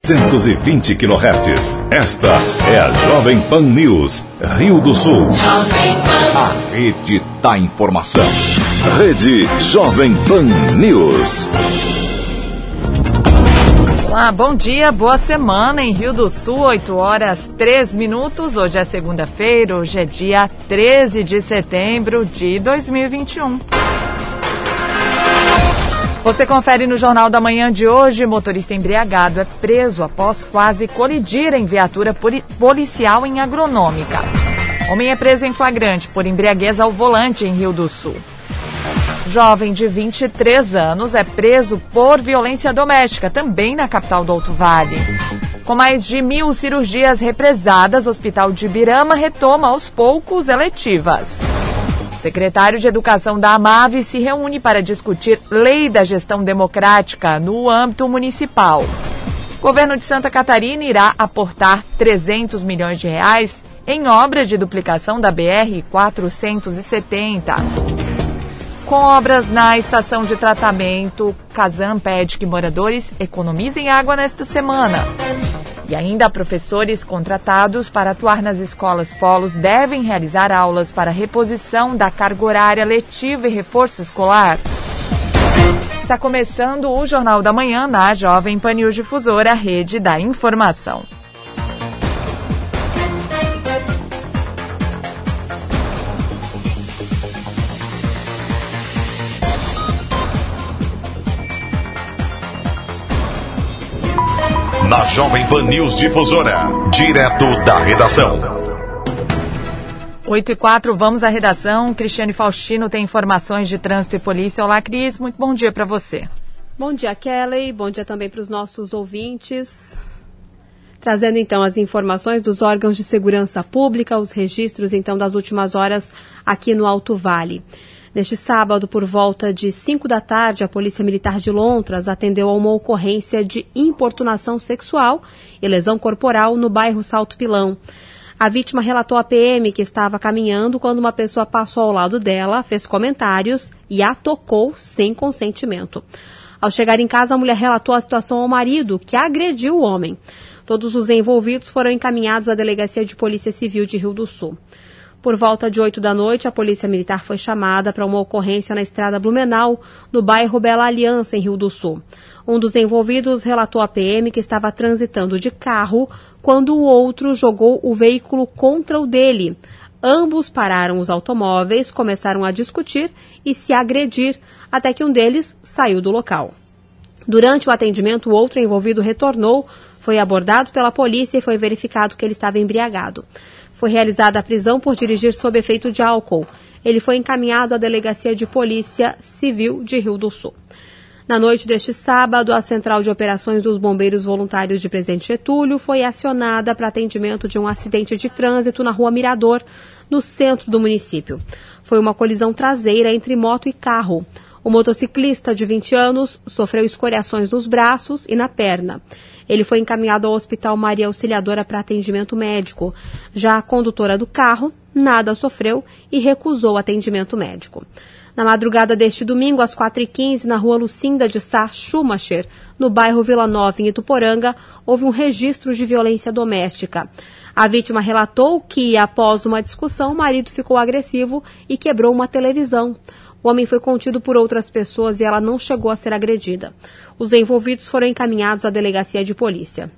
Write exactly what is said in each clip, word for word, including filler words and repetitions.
novecentos e vinte quilohertz. Esta é a Jovem Pan News, Rio do Sul. A rede da informação. Rede Jovem Pan News. Olá, bom dia, boa semana em Rio do Sul, oito horas, três minutos. Hoje é segunda-feira, hoje é dia treze de setembro de dois mil e vinte e um. Você confere no Jornal da Manhã de hoje: motorista embriagado é preso após quase colidir em viatura policial em Agronômica. Homem é preso em flagrante por embriaguez ao volante em Rio do Sul. Jovem de vinte e três anos é preso por violência doméstica, também na capital do Alto Vale. Com mais de mil cirurgias represadas, o Hospital de Ibirama retoma aos poucos eletivas. O secretário de Educação da Amave se reúne para discutir lei da gestão democrática no âmbito municipal. O governo de Santa Catarina irá aportar trezentos milhões de reais em obras de duplicação da B R quatrocentos e setenta. Com obras na estação de tratamento, Casan pede que moradores economizem água nesta semana. E ainda professores contratados para atuar nas escolas polos devem realizar aulas para reposição da carga horária letiva e reforço escolar. Está começando o Jornal da Manhã na Jovem Pan News Difusora, rede da informação. Na Jovem Pan News Difusora, direto da redação. oito e quatro, vamos à redação. Cristiane Faustino tem informações de trânsito e polícia. Olá, Cris, muito bom dia para você. Bom dia, Kelly. Bom dia também para os nossos ouvintes. Trazendo então as informações dos órgãos de segurança pública, os registros então das últimas horas aqui no Alto Vale. Neste sábado, por volta de cinco da tarde, a Polícia Militar de Lontras atendeu a uma ocorrência de importunação sexual e lesão corporal no bairro Salto Pilão. A vítima relatou à P M que estava caminhando quando uma pessoa passou ao lado dela, fez comentários e a tocou sem consentimento. Ao chegar em casa, a mulher relatou a situação ao marido, que agrediu o homem. Todos os envolvidos foram encaminhados à Delegacia de Polícia Civil de Rio do Sul. Por volta de oito da noite, a Polícia Militar foi chamada para uma ocorrência na Estrada Blumenau, no bairro Bela Aliança, em Rio do Sul. Um dos envolvidos relatou à P M que estava transitando de carro quando o outro jogou o veículo contra o dele. Ambos pararam os automóveis, começaram a discutir e se agredir, até que um deles saiu do local. Durante o atendimento, o outro envolvido retornou, foi abordado pela polícia e foi verificado que ele estava embriagado. Foi realizada a prisão por dirigir sob efeito de álcool. Ele foi encaminhado à Delegacia de Polícia Civil de Rio do Sul. Na noite deste sábado, a Central de Operações dos Bombeiros Voluntários de Presidente Getúlio foi acionada para atendimento de um acidente de trânsito na Rua Mirador, no centro do município. Foi uma colisão traseira entre moto e carro. O motociclista de vinte anos sofreu escoriações nos braços e na perna. Ele foi encaminhado ao Hospital Maria Auxiliadora para atendimento médico. Já a condutora do carro nada sofreu e recusou atendimento médico. Na madrugada deste domingo, às quatro e quinze, na rua Lucinda de Sá Schumacher, no bairro Vila Nova, em Ituporanga, houve um registro de violência doméstica. A vítima relatou que, após uma discussão, o marido ficou agressivo e quebrou uma televisão. O homem foi contido por outras pessoas e ela não chegou a ser agredida. Os envolvidos foram encaminhados à Delegacia de Polícia.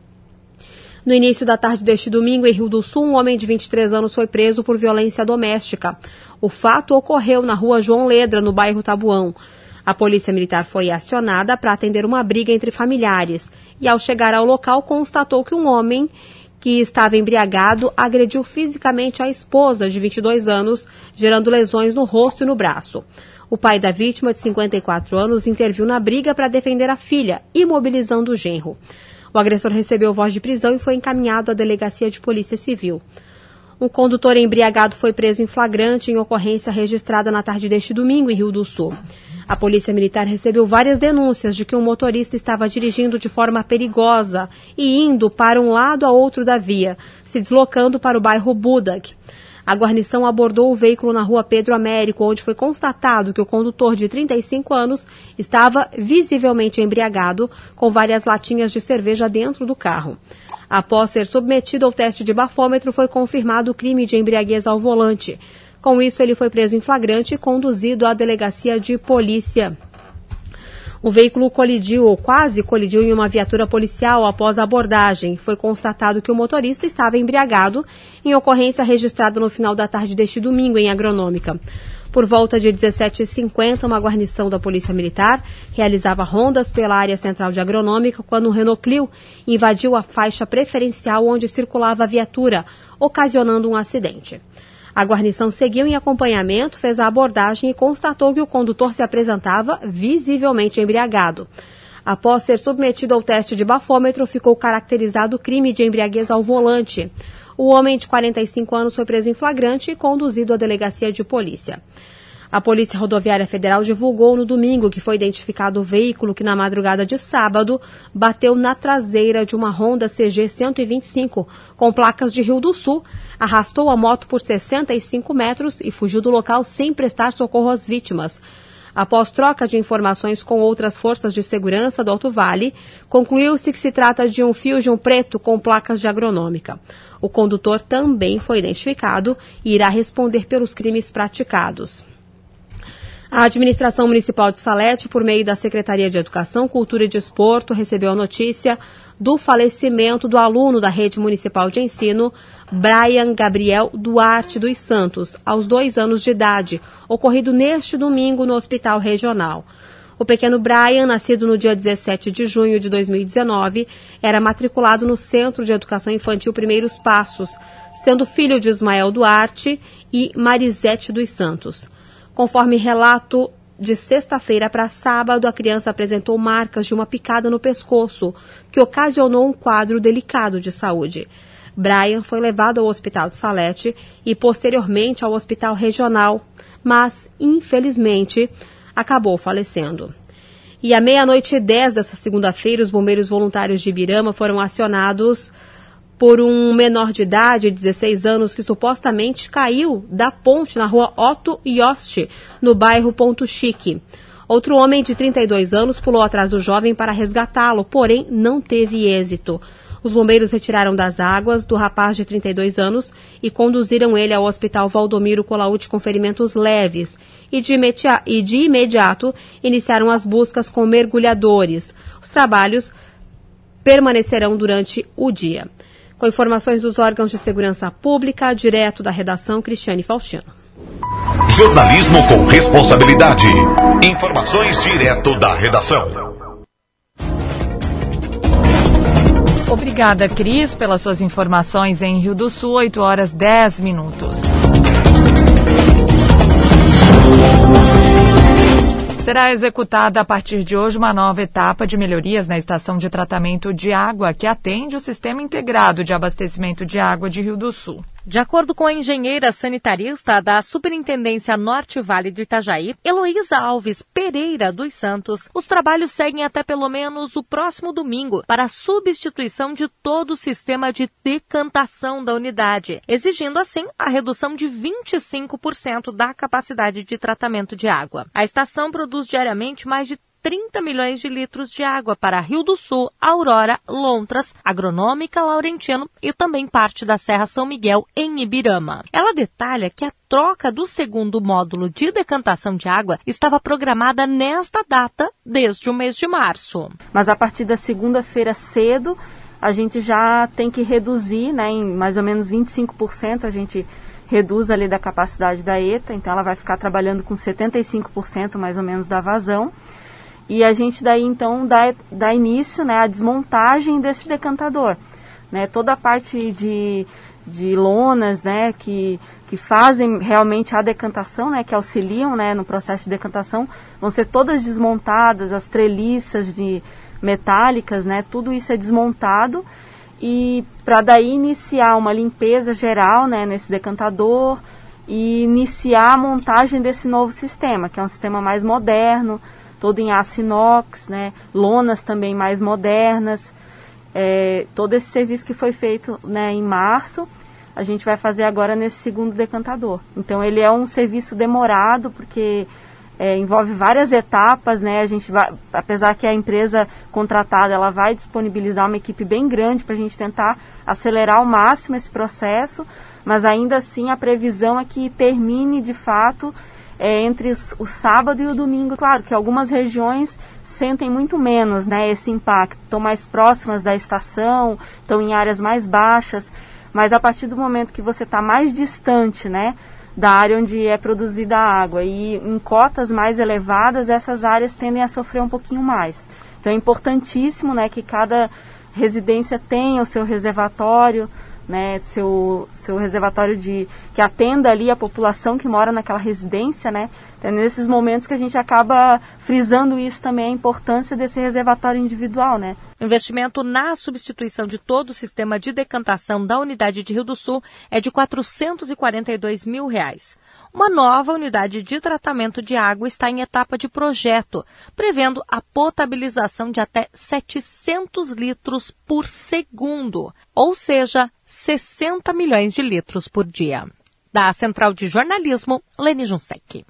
No início da tarde deste domingo, em Rio do Sul, um homem de vinte e três anos foi preso por violência doméstica. O fato ocorreu na rua João Ledra, no bairro Tabuão. A Polícia Militar foi acionada para atender uma briga entre familiares e, ao chegar ao local, constatou que um homem que estava embriagado agrediu fisicamente a esposa, de vinte e dois anos, gerando lesões no rosto e no braço. O pai da vítima, de cinquenta e quatro anos, interviu na briga para defender a filha, imobilizando o genro. O agressor recebeu voz de prisão e foi encaminhado à Delegacia de Polícia Civil. Um condutor embriagado foi preso em flagrante em ocorrência registrada na tarde deste domingo em Rio do Sul. A Polícia Militar recebeu várias denúncias de que um motorista estava dirigindo de forma perigosa e indo para um lado a outro da via, se deslocando para o bairro Budak. A guarnição abordou o veículo na rua Pedro Américo, onde foi constatado que o condutor de trinta e cinco anos estava visivelmente embriagado, com várias latinhas de cerveja dentro do carro. Após ser submetido ao teste de bafômetro, foi confirmado o crime de embriaguez ao volante. Com isso, ele foi preso em flagrante e conduzido à delegacia de polícia. O veículo colidiu ou quase colidiu em uma viatura policial após a abordagem. Foi constatado que o motorista estava embriagado em ocorrência registrada no final da tarde deste domingo em Agronômica. Por volta de dezessete e cinquenta, uma guarnição da Polícia Militar realizava rondas pela área central de Agronômica quando um Renault Clio invadiu a faixa preferencial onde circulava a viatura, ocasionando um acidente. A guarnição seguiu em acompanhamento, fez a abordagem e constatou que o condutor se apresentava visivelmente embriagado. Após ser submetido ao teste de bafômetro, ficou caracterizado o crime de embriaguez ao volante. O homem de quarenta e cinco anos foi preso em flagrante e conduzido à delegacia de polícia. A Polícia Rodoviária Federal divulgou no domingo que foi identificado o veículo que na madrugada de sábado bateu na traseira de uma Honda C G cento e vinte e cinco com placas de Rio do Sul, arrastou a moto por sessenta e cinco metros e fugiu do local sem prestar socorro às vítimas. Após troca de informações com outras forças de segurança do Alto Vale, concluiu-se que se trata de um Fusion preto com placas de Agronômica. O condutor também foi identificado e irá responder pelos crimes praticados. A administração municipal de Salete, por meio da Secretaria de Educação, Cultura e Desporto, recebeu a notícia do falecimento do aluno da Rede Municipal de Ensino, Brian Gabriel Duarte dos Santos, aos dois anos de idade, ocorrido neste domingo no Hospital Regional. O pequeno Brian, nascido no dia dezessete de junho de dois mil e dezenove, era matriculado no Centro de Educação Infantil Primeiros Passos, sendo filho de Ismael Duarte e Marisete dos Santos. Conforme relato de sexta-feira para sábado, a criança apresentou marcas de uma picada no pescoço, que ocasionou um quadro delicado de saúde. Brian foi levado ao Hospital de Salete e posteriormente ao Hospital Regional, mas, infelizmente, acabou falecendo. E à meia-noite e dez desta segunda-feira, os bombeiros voluntários de Ibirama foram acionados por um menor de idade, dezesseis anos, que supostamente caiu da ponte na rua Otto Yost, no bairro Ponto Chique. Outro homem de trinta e dois anos pulou atrás do jovem para resgatá-lo, porém não teve êxito. Os bombeiros retiraram das águas do rapaz de trinta e dois anos e conduziram ele ao Hospital Valdomiro Colaute com ferimentos leves e de, imediato, e de imediato iniciaram as buscas com mergulhadores. Os trabalhos permanecerão durante o dia. Com informações dos órgãos de segurança pública, direto da redação, Cristiane Faustino. Jornalismo com responsabilidade. Informações direto da redação. Obrigada, Cris, pelas suas informações em Rio do Sul, oito horas dez minutos. Será executada a partir de hoje uma nova etapa de melhorias na estação de tratamento de água que atende o Sistema Integrado de Abastecimento de Água de Rio do Sul. De acordo com a engenheira sanitarista da Superintendência Norte Vale do Itajaí, Heloísa Alves Pereira dos Santos, os trabalhos seguem até pelo menos o próximo domingo para a substituição de todo o sistema de decantação da unidade, exigindo assim a redução de vinte e cinco por cento da capacidade de tratamento de água. A estação produz diariamente mais de trinta milhões de litros de água para Rio do Sul, Aurora, Lontras, Agronômica, Laurentino e também parte da Serra São Miguel, em Ibirama. Ela detalha que a troca do segundo módulo de decantação de água estava programada nesta data desde o mês de março. Mas a partir da segunda-feira cedo, a gente já tem que reduzir, né, em mais ou menos vinte e cinco por cento, a gente reduz ali da capacidade da ETA, então ela vai ficar trabalhando com setenta e cinco por cento mais ou menos da vazão. E a gente daí então dá, dá início, né, à desmontagem desse decantador. Né, toda a parte de, de lonas, né, que, que fazem realmente a decantação, né, que auxiliam, né, no processo de decantação, vão ser todas desmontadas, as treliças de metálicas, né, tudo isso é desmontado. E para daí iniciar uma limpeza geral, né, nesse decantador e iniciar a montagem desse novo sistema, que é um sistema mais moderno, todo em aço inox, né, lonas também mais modernas, é, todo esse serviço que foi feito, né, em março, a gente vai fazer agora nesse segundo decantador. Então ele é um serviço demorado, porque é, envolve várias etapas, né? A gente vai, apesar que a empresa contratada ela vai disponibilizar uma equipe bem grande para a gente tentar acelerar ao máximo esse processo, mas ainda assim a previsão é que termine de fato é, entre os, o sábado e o domingo. Claro que algumas regiões sentem muito menos, né, esse impacto, estão mais próximas da estação, estão em áreas mais baixas, mas a partir do momento que você está mais distante, né, da área onde é produzida a água e em cotas mais elevadas, essas áreas tendem a sofrer um pouquinho mais. Então é importantíssimo, né, que cada residência tenha o seu reservatório, né, seu, seu reservatório de, que atenda ali a população que mora naquela residência, né. É nesses momentos que a gente acaba frisando isso também, a importância desse reservatório individual, né. O investimento na substituição de todo o sistema de decantação da unidade de Rio do Sul é de quatrocentos e quarenta e dois mil reais. Uma nova unidade de tratamento de água está em etapa de projeto, prevendo a potabilização de até setecentos litros por segundo, ou seja, sessenta milhões de litros por dia. Da Central de Jornalismo, Lene Junsec.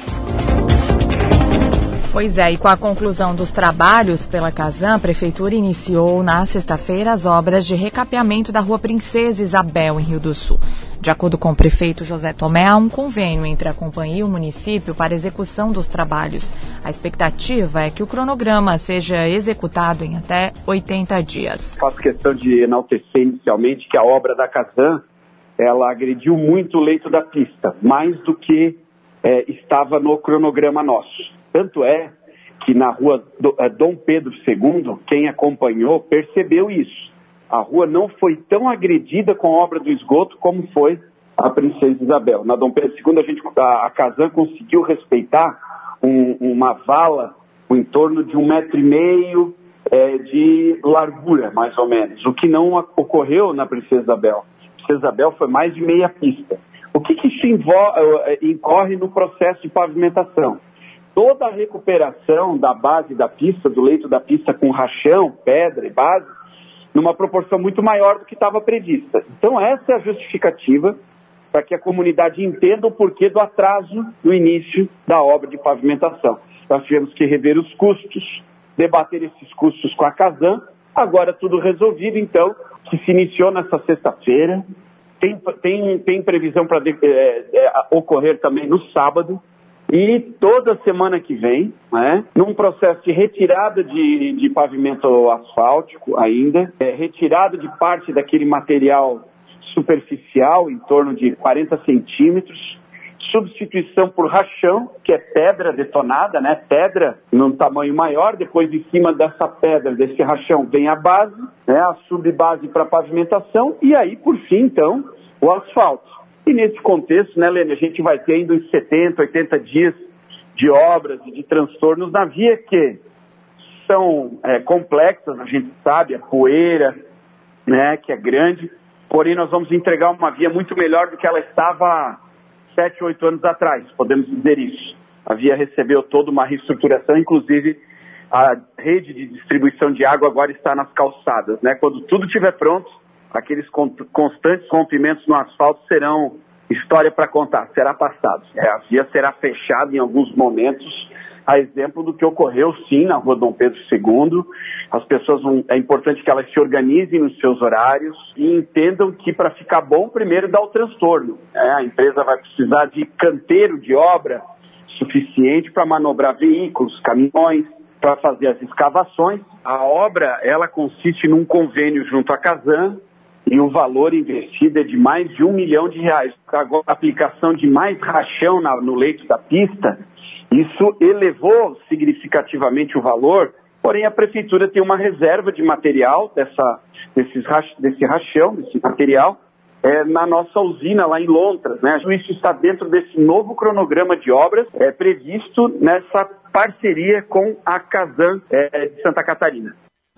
Pois é, e com a conclusão dos trabalhos pela Casan, a Prefeitura iniciou na sexta-feira as obras de recapeamento da Rua Princesa Isabel, em Rio do Sul. De acordo com o prefeito José Tomé, há um convênio entre a companhia e o município para execução dos trabalhos. A expectativa é que o cronograma seja executado em até oitenta dias. Faço questão de enaltecer inicialmente que a obra da Casan, ela agrediu muito o leito da pista, mais do que é, estava no cronograma nosso. Tanto é que na rua Dom Pedro segundo, quem acompanhou percebeu isso. A rua não foi tão agredida com a obra do esgoto como foi a Princesa Isabel. Na Dom Pedro segundo, a, gente, a, a Casan conseguiu respeitar um, uma vala em torno de um metro e meio é, de largura, mais ou menos. O que não ocorreu na Princesa Isabel. A Princesa Isabel foi mais de meia pista. O que, que isso envolve, incorre no processo de pavimentação? Toda a recuperação da base da pista, do leito da pista com rachão, pedra e base, numa proporção muito maior do que estava prevista. Então essa é a justificativa para que a comunidade entenda o porquê do atraso no início da obra de pavimentação. Nós tivemos que rever os custos, debater esses custos com a Casan, agora tudo resolvido, então, que se iniciou nessa sexta-feira, tem, tem, tem previsão para é, é, ocorrer também no sábado, e toda semana que vem, né, num processo de retirada de, de pavimento asfáltico ainda, é, retirada de parte daquele material superficial, em torno de quarenta centímetros, substituição por rachão, que é pedra detonada, né, pedra num tamanho maior, depois de cima dessa pedra, desse rachão, vem a base, né, a subbase para pavimentação, e aí, por fim, então, o asfalto. E nesse contexto, né, Lene, a gente vai ter ainda uns setenta, oitenta dias de obras e de transtornos na via que são é, complexas, a gente sabe, a poeira, né, que é grande, porém nós vamos entregar uma via muito melhor do que ela estava há sete, oito anos atrás, podemos dizer isso. A via recebeu toda uma reestruturação, inclusive a rede de distribuição de água agora está nas calçadas, né? Quando tudo estiver pronto, aqueles constantes rompimentos no asfalto serão história para contar, será passado. É, a via será fechada em alguns momentos, a exemplo do que ocorreu sim na rua Dom Pedro segundo. As pessoas, é importante que elas se organizem nos seus horários e entendam que para ficar bom, primeiro dá o transtorno. É, a empresa vai precisar de canteiro de obra suficiente para manobrar veículos, caminhões, para fazer as escavações. A obra, ela consiste num convênio junto à Casan, e o valor investido é de mais de um milhão de reais. Agora, a aplicação de mais rachão na, no leito da pista, isso elevou significativamente o valor, porém a prefeitura tem uma reserva de material, dessa, desses, desse rachão, desse material, é, na nossa usina lá em Lontras, né? Isso está dentro desse novo cronograma de obras, é previsto nessa parceria com a Casan é, de Santa Catarina.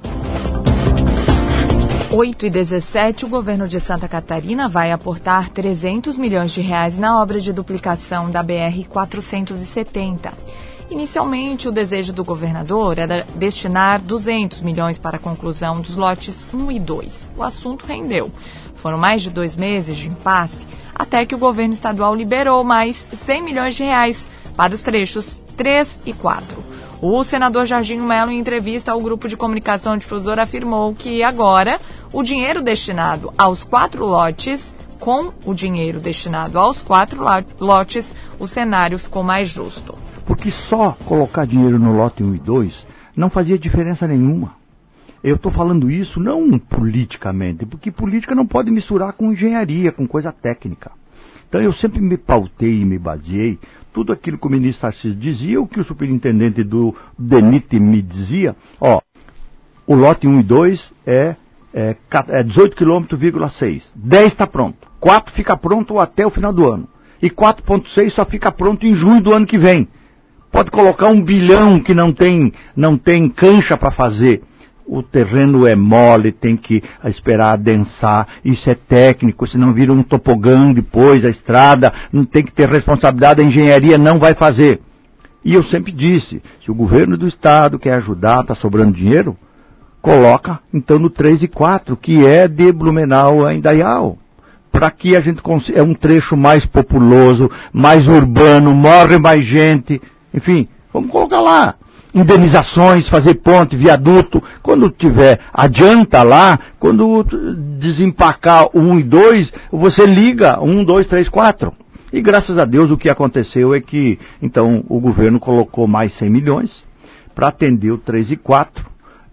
oito e dezessete, o governo de Santa Catarina vai aportar trezentos milhões de reais na obra de duplicação da B R quatrocentos e setenta. Inicialmente, o desejo do governador era destinar duzentos milhões para a conclusão dos lotes um e dois. O assunto rendeu. Foram mais de dois meses de impasse até que o governo estadual liberou mais cem milhões de reais para os trechos três e quatro. O senador Jorginho Melo, em entrevista ao grupo de comunicação difusora, afirmou que agora o dinheiro destinado aos quatro lotes, com o dinheiro destinado aos quatro lotes, o cenário ficou mais justo. Porque só colocar dinheiro no lote um e dois não fazia diferença nenhuma. Eu estou falando isso não politicamente, porque política não pode misturar com engenharia, com coisa técnica. Então eu sempre me pautei e me baseei, tudo aquilo que o ministro Tarcísio dizia, o que o superintendente do DENIT me dizia, ó, o lote um e dois é, é, é dezoito quilômetros, seis. dez está pronto. quatro fica pronto até o final do ano. E quatro ponto seis só fica pronto em junho do ano que vem. Pode colocar um bilhão que não tem, não tem cancha para fazer. O terreno é mole, tem que esperar adensar, isso é técnico, senão vira um tobogã depois, a estrada, não tem que ter responsabilidade, a engenharia não vai fazer. E eu sempre disse, se o governo do estado quer ajudar, está sobrando dinheiro, coloca então no três e quatro, que é de Blumenau a Indaial. Para que a gente consiga, é um trecho mais populoso, mais urbano, morre mais gente, enfim, vamos colocar lá. Indenizações, fazer ponte, viaduto, quando tiver, adianta lá, quando desempacar um e dois, você liga um, dois, três, quatro. E graças a Deus o que aconteceu é que, então, o governo colocou mais cem milhões para atender o três e quatro,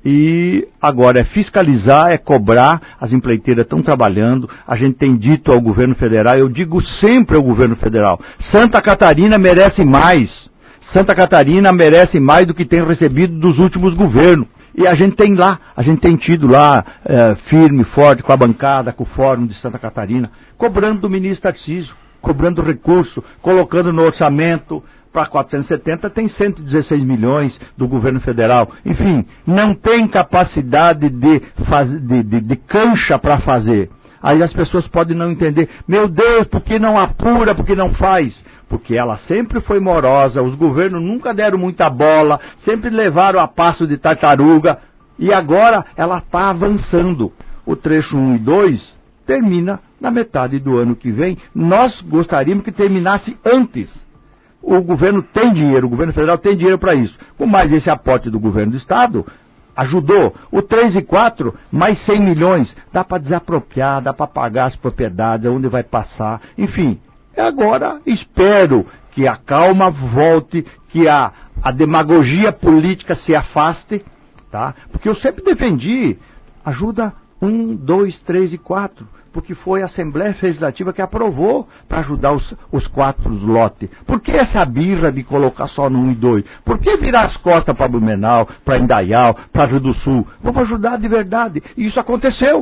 e agora é fiscalizar, é cobrar, as empreiteiras estão trabalhando, a gente tem dito ao governo federal, eu digo sempre ao governo federal, Santa Catarina merece mais. Santa Catarina merece mais do que tem recebido dos últimos governos. E a gente tem lá, a gente tem tido lá, é, firme, forte, com a bancada, com o Fórum de Santa Catarina, cobrando do ministro Tarcísio, cobrando recurso, colocando no orçamento. Para quatrocentos e setenta tem cento e dezesseis milhões do governo federal. Enfim, não tem capacidade de, faz, de, de, de cancha para fazer. Aí as pessoas podem não entender, meu Deus, por que não apura, por que não faz? Porque ela sempre foi morosa, os governos nunca deram muita bola, sempre levaram a passo de tartaruga, e agora ela está avançando. O trecho um e dois termina na metade do ano que vem. Nós gostaríamos que terminasse antes. O governo tem dinheiro, o governo federal tem dinheiro para isso. Com mais esse aporte do governo do estado, ajudou. O três e quatro, mais cem milhões, dá para desapropriar, dá para pagar as propriedades, onde vai passar, enfim. Agora espero que a calma volte, que a, a demagogia política se afaste, tá? Porque eu sempre defendi, ajuda um, dois, três e quatro, porque foi a Assembleia Legislativa que aprovou para ajudar os, os quatro lotes. Por que essa birra de colocar só no um e dois? Por que virar as costas para Blumenau, para Indaial, para Rio do Sul? Vamos ajudar de verdade. E isso aconteceu.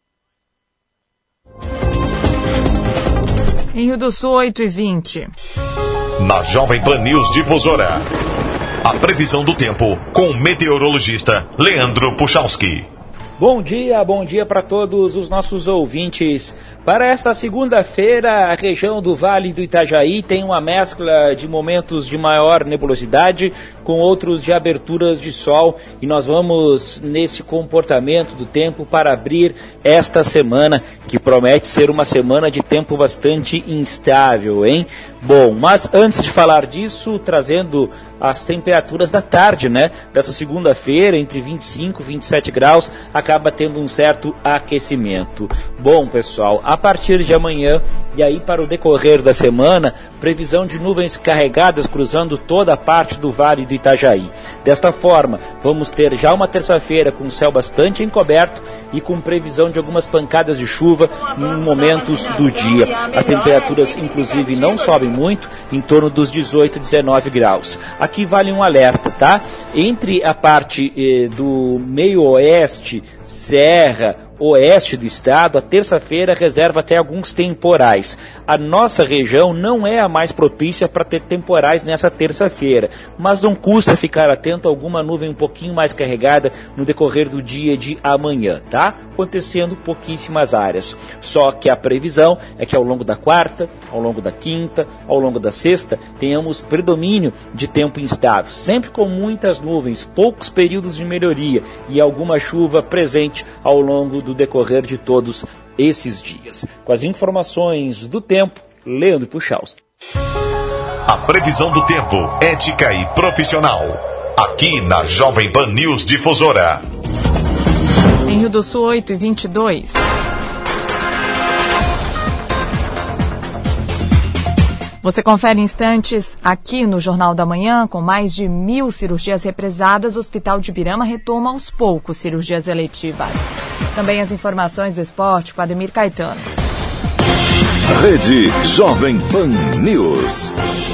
Em Rio do Sul, oito e vinte. Na Jovem Pan News Difusora, a previsão do tempo com o meteorologista Leandro Puchalski. Bom dia, bom dia para todos os nossos ouvintes. Para esta segunda-feira, a região do Vale do Itajaí tem uma mescla de momentos de maior nebulosidade com outros de aberturas de sol, e nós vamos nesse comportamento do tempo para abrir esta semana, que promete ser uma semana de tempo bastante instável, hein? Bom, mas antes de falar disso, trazendo as temperaturas da tarde, né? Dessa segunda-feira, entre vinte e cinco e vinte e sete graus, acaba tendo um certo aquecimento. Bom, pessoal, a partir de amanhã e aí para o decorrer da semana, previsão de nuvens carregadas cruzando toda a parte do Vale do Itajaí. Desta forma, vamos ter já uma terça-feira com o céu bastante encoberto e com previsão de algumas pancadas de chuva em momentos do dia. As temperaturas, inclusive, não sobem muito, em torno dos dezoito, dezenove graus. Aqui vale um alerta, tá? Entre a parte eh, do meio oeste, Serra, oeste do estado, a terça-feira reserva até alguns temporais. A nossa região não é a mais propícia para ter temporais nessa terça-feira, mas não custa ficar atento a alguma nuvem um pouquinho mais carregada no decorrer do dia de amanhã, tá? Acontecendo pouquíssimas áreas. Só que a previsão é que ao longo da quarta, ao longo da quinta, ao longo da sexta, tenhamos predomínio de tempo instável, sempre com muitas nuvens, poucos períodos de melhoria e alguma chuva presente ao longo do decorrer de todos esses dias. Com as informações do tempo, Leandro Puchalski. A previsão do tempo, ética e profissional. Aqui na Jovem Pan News Difusora. Em Rio do Sul, oito e vinte e dois. Você confere instantes aqui no Jornal da Manhã. Com mais de mil cirurgias represadas, o Hospital de Ibirama retoma aos poucos cirurgias eletivas. Também as informações do esporte com Ademir Caetano. Rede Jovem Pan News.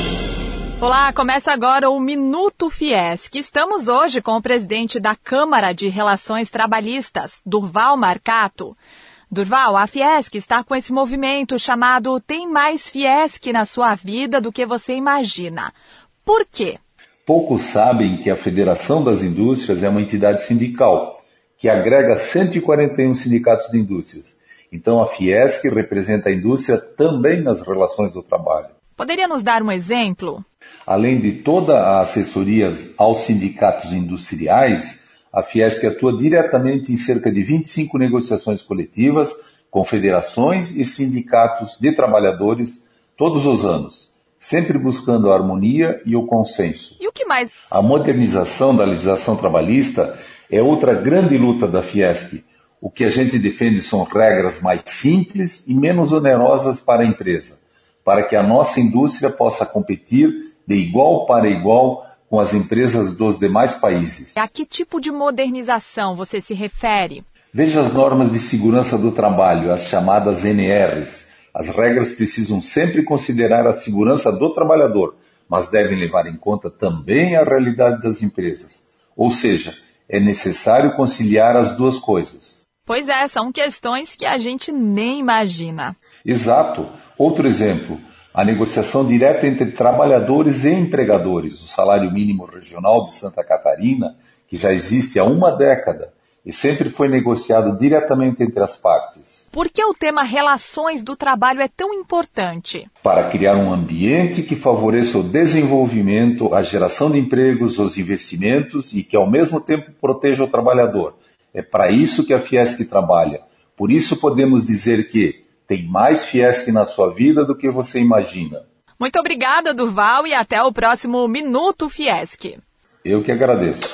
Olá, começa agora o Minuto Fiesc. Estamos hoje com o presidente da Câmara de Relações Trabalhistas, Durval Marcato. Durval, a Fiesc está com esse movimento chamado Tem Mais Fiesc na sua vida do que você imagina. Por quê? Poucos sabem que a Federação das Indústrias é uma entidade sindical que agrega cento e quarenta e um sindicatos de indústrias. Então a Fiesc representa a indústria também nas relações do trabalho. Poderia nos dar um exemplo? Além de toda a assessoria aos sindicatos industriais, a Fiesc atua diretamente em cerca de vinte e cinco negociações coletivas com federações e sindicatos de trabalhadores todos os anos, sempre buscando a harmonia e o consenso. E o que mais? A modernização da legislação trabalhista é outra grande luta da Fiesc. O que a gente defende são regras mais simples e menos onerosas para a empresa, para que a nossa indústria possa competir de igual para igual com as empresas dos demais países. A que tipo de modernização você se refere? Veja as normas de segurança do trabalho, as chamadas N Rs. As regras precisam sempre considerar a segurança do trabalhador, mas devem levar em conta também a realidade das empresas. Ou seja, é necessário conciliar as duas coisas. Pois é, são questões que a gente nem imagina. Exato. Outro exemplo. A negociação direta entre trabalhadores e empregadores, o salário mínimo regional de Santa Catarina, que já existe há uma década e sempre foi negociado diretamente entre as partes. Por que o tema relações do trabalho é tão importante? Para criar um ambiente que favoreça o desenvolvimento, a geração de empregos, os investimentos e que ao mesmo tempo proteja o trabalhador. É para isso que a Fiesc trabalha. Por isso podemos dizer que tem mais Fiesc na sua vida do que você imagina. Muito obrigada, Durval, e até o próximo Minuto Fiesc. Eu que agradeço.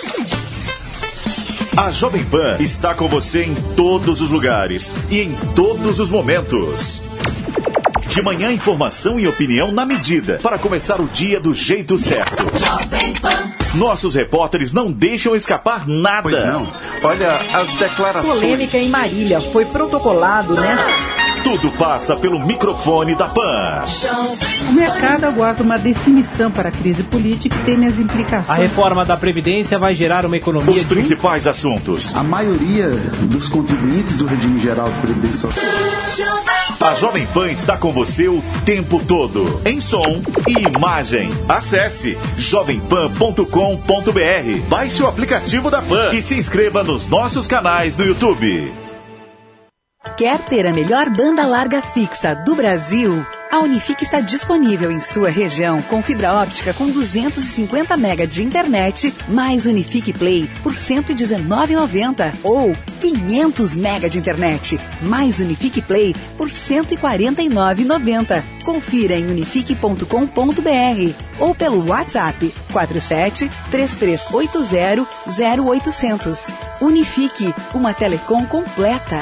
A Jovem Pan está com você em todos os lugares e em todos os momentos. De manhã, informação e opinião na medida, para começar o dia do jeito certo. Jovem Pan. Nossos repórteres não deixam escapar nada. Pois não. Olha as declarações. Polêmica em Marília foi protocolado nesta... Tudo passa pelo microfone da Pan. O mercado aguarda uma definição para a crise política e teme as implicações. A reforma da Previdência vai gerar uma economia... Os principais de... assuntos. A maioria dos contribuintes do regime geral de Previdência Social. A Jovem Pan está com você o tempo todo, em som e imagem. Acesse jovem pan ponto com ponto b r, baixe o aplicativo da Pan e se inscreva nos nossos canais no YouTube. Quer ter a melhor banda larga fixa do Brasil? A Unifique está disponível em sua região com fibra óptica com duzentos e cinquenta mega de internet, mais Unifique Play por cento e dezenove reais e noventa centavos ou quinhentos mega de internet, mais Unifique Play por cento e quarenta e nove reais e noventa centavos. Confira em unifique ponto com ponto b r ou pelo WhatsApp quatro sete três três oito zero zero oito zero zero. Unifique, uma telecom completa.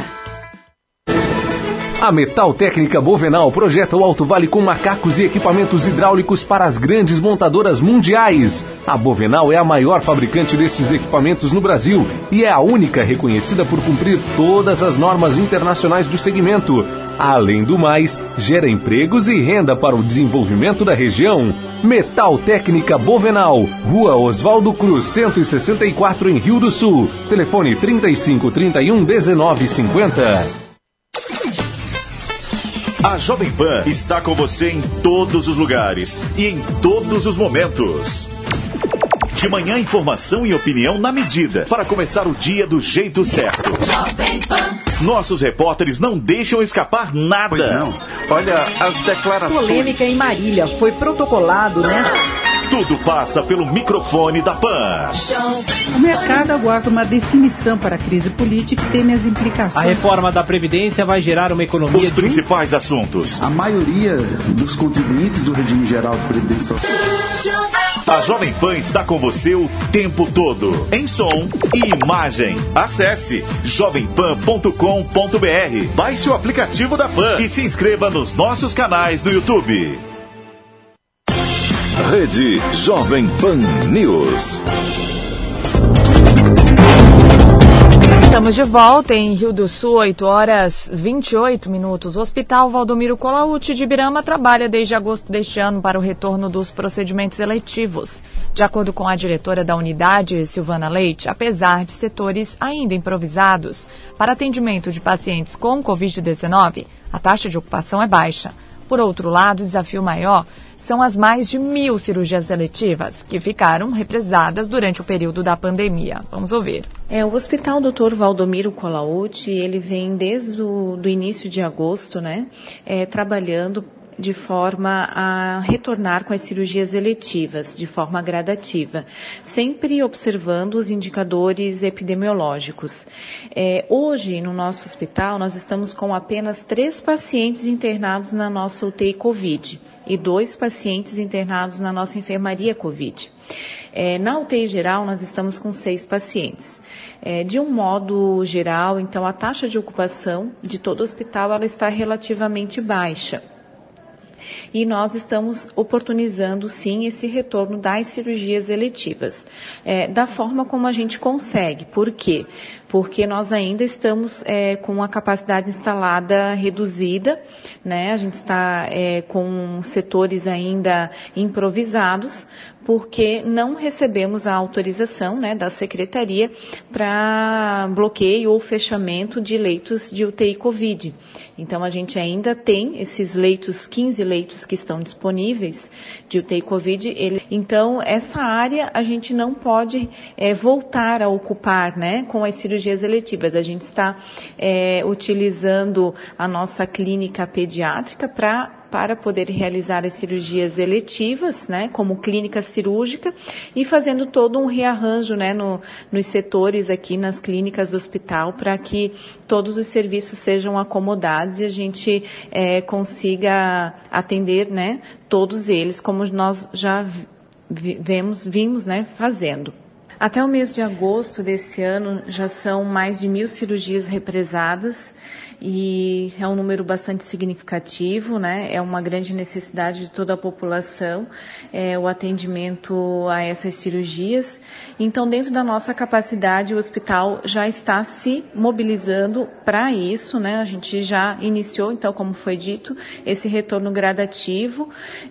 A Metal Técnica Bovenal projeta o Alto Vale com macacos e equipamentos hidráulicos para as grandes montadoras mundiais. A Bovenal é a maior fabricante destes equipamentos no Brasil e é a única reconhecida por cumprir todas as normas internacionais do segmento. Além do mais, gera empregos e renda para o desenvolvimento da região. Metal Técnica Bovenal, Rua Oswaldo Cruz, cento e sessenta e quatro, em Rio do Sul. Telefone trinta e cinco, trinta e um, dezenove, cinquenta. A Jovem Pan está com você em todos os lugares e em todos os momentos. De manhã, informação e opinião na medida, para começar o dia do jeito certo. Jovem Pan. Nossos repórteres não deixam escapar nada. Pois não. Olha, as declarações... Polêmica em Marília foi protocolado, né? Tudo passa pelo microfone da Pan. O mercado aguarda uma definição para a crise política e teme as implicações. A reforma da Previdência vai gerar uma economia... Os principais assuntos. A maioria dos contribuintes do regime geral de previdência social... A Jovem Pan está com você o tempo todo, em som e imagem. Acesse jovem pan ponto com ponto b r, baixe o aplicativo da Pan e se inscreva nos nossos canais no YouTube. Rede Jovem Pan News. Estamos de volta em Rio do Sul, oito horas e vinte e oito minutos. O Hospital Valdomiro Colautti de Ibirama trabalha desde agosto deste ano para o retorno dos procedimentos eletivos. De acordo com a diretora da unidade, Silvana Leite, apesar de setores ainda improvisados para atendimento de pacientes com covid dezenove, a taxa de ocupação é baixa. Por outro lado, o desafio maior são as mais de mil cirurgias eletivas que ficaram represadas durante o período da pandemia. Vamos ouvir. É, o Hospital doutor Valdomiro Colautti, ele vem desde o do início de agosto, né, é, trabalhando de forma a retornar com as cirurgias eletivas, de forma gradativa, sempre observando os indicadores epidemiológicos. É, hoje, no nosso hospital, nós estamos com apenas três pacientes internados na nossa U T I Covid e dois pacientes internados na nossa enfermaria Covid. É, na U T I geral, nós estamos com seis pacientes. É, de um modo geral, então, a taxa de ocupação de todo o hospital ela está relativamente baixa. E nós estamos oportunizando, sim, esse retorno das cirurgias eletivas, é, da forma como a gente consegue. Por quê? Porque nós ainda estamos é, com a capacidade instalada reduzida, né? A gente está é, com setores ainda improvisados, porque não recebemos a autorização, né, da Secretaria para bloqueio ou fechamento de leitos de U T I Covid. Então, a gente ainda tem esses leitos, quinze leitos que estão disponíveis de U T I Covid. Ele, então, essa área a gente não pode é, voltar a ocupar, né, com as cirurgias eletivas. A gente está é, utilizando a nossa clínica pediátrica para para poder realizar as cirurgias eletivas, né, como clínica cirúrgica, e fazendo todo um rearranjo, né, no, nos setores aqui, nas clínicas do hospital, para que todos os serviços sejam acomodados e a gente é, consiga atender, né, todos eles, como nós já vemos, vimos, né, fazendo. Até o mês de agosto desse ano já são mais de mil cirurgias represadas e é um número bastante significativo, né? É uma grande necessidade de toda a população, é, o atendimento a essas cirurgias. Então, dentro da nossa capacidade, o hospital já está se mobilizando para isso, né? A gente já iniciou, então, como foi dito, esse retorno gradativo.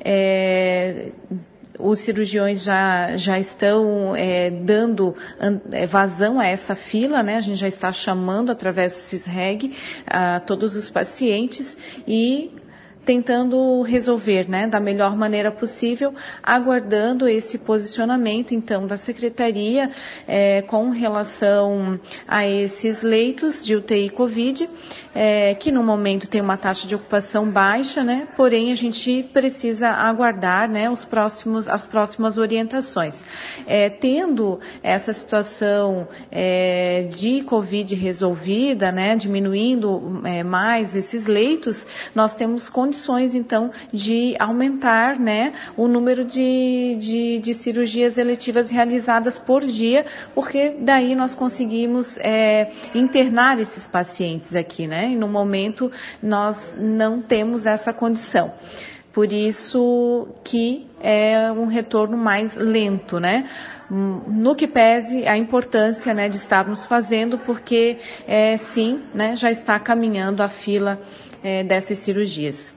É, Os cirurgiões já, já estão é, dando é, vazão a essa fila, né? A gente já está chamando através do CISREG a todos os pacientes e tentando resolver, né, da melhor maneira possível, aguardando esse posicionamento, então, da Secretaria é, com relação a esses leitos de U T I Covid, é, que no momento tem uma taxa de ocupação baixa, né, porém a gente precisa aguardar, né, os próximos, as próximas orientações. É, tendo essa situação é, de Covid resolvida, né, diminuindo é, mais esses leitos, nós temos condições então, de aumentar, né, o número de, de, de cirurgias eletivas realizadas por dia, porque daí nós conseguimos é, internar esses pacientes aqui, né, e no momento nós não temos essa condição. por isso que é um retorno mais lento, né? No que pese a importância, né, de estarmos fazendo, porque é, sim, né, já está caminhando a fila é, dessas cirurgias.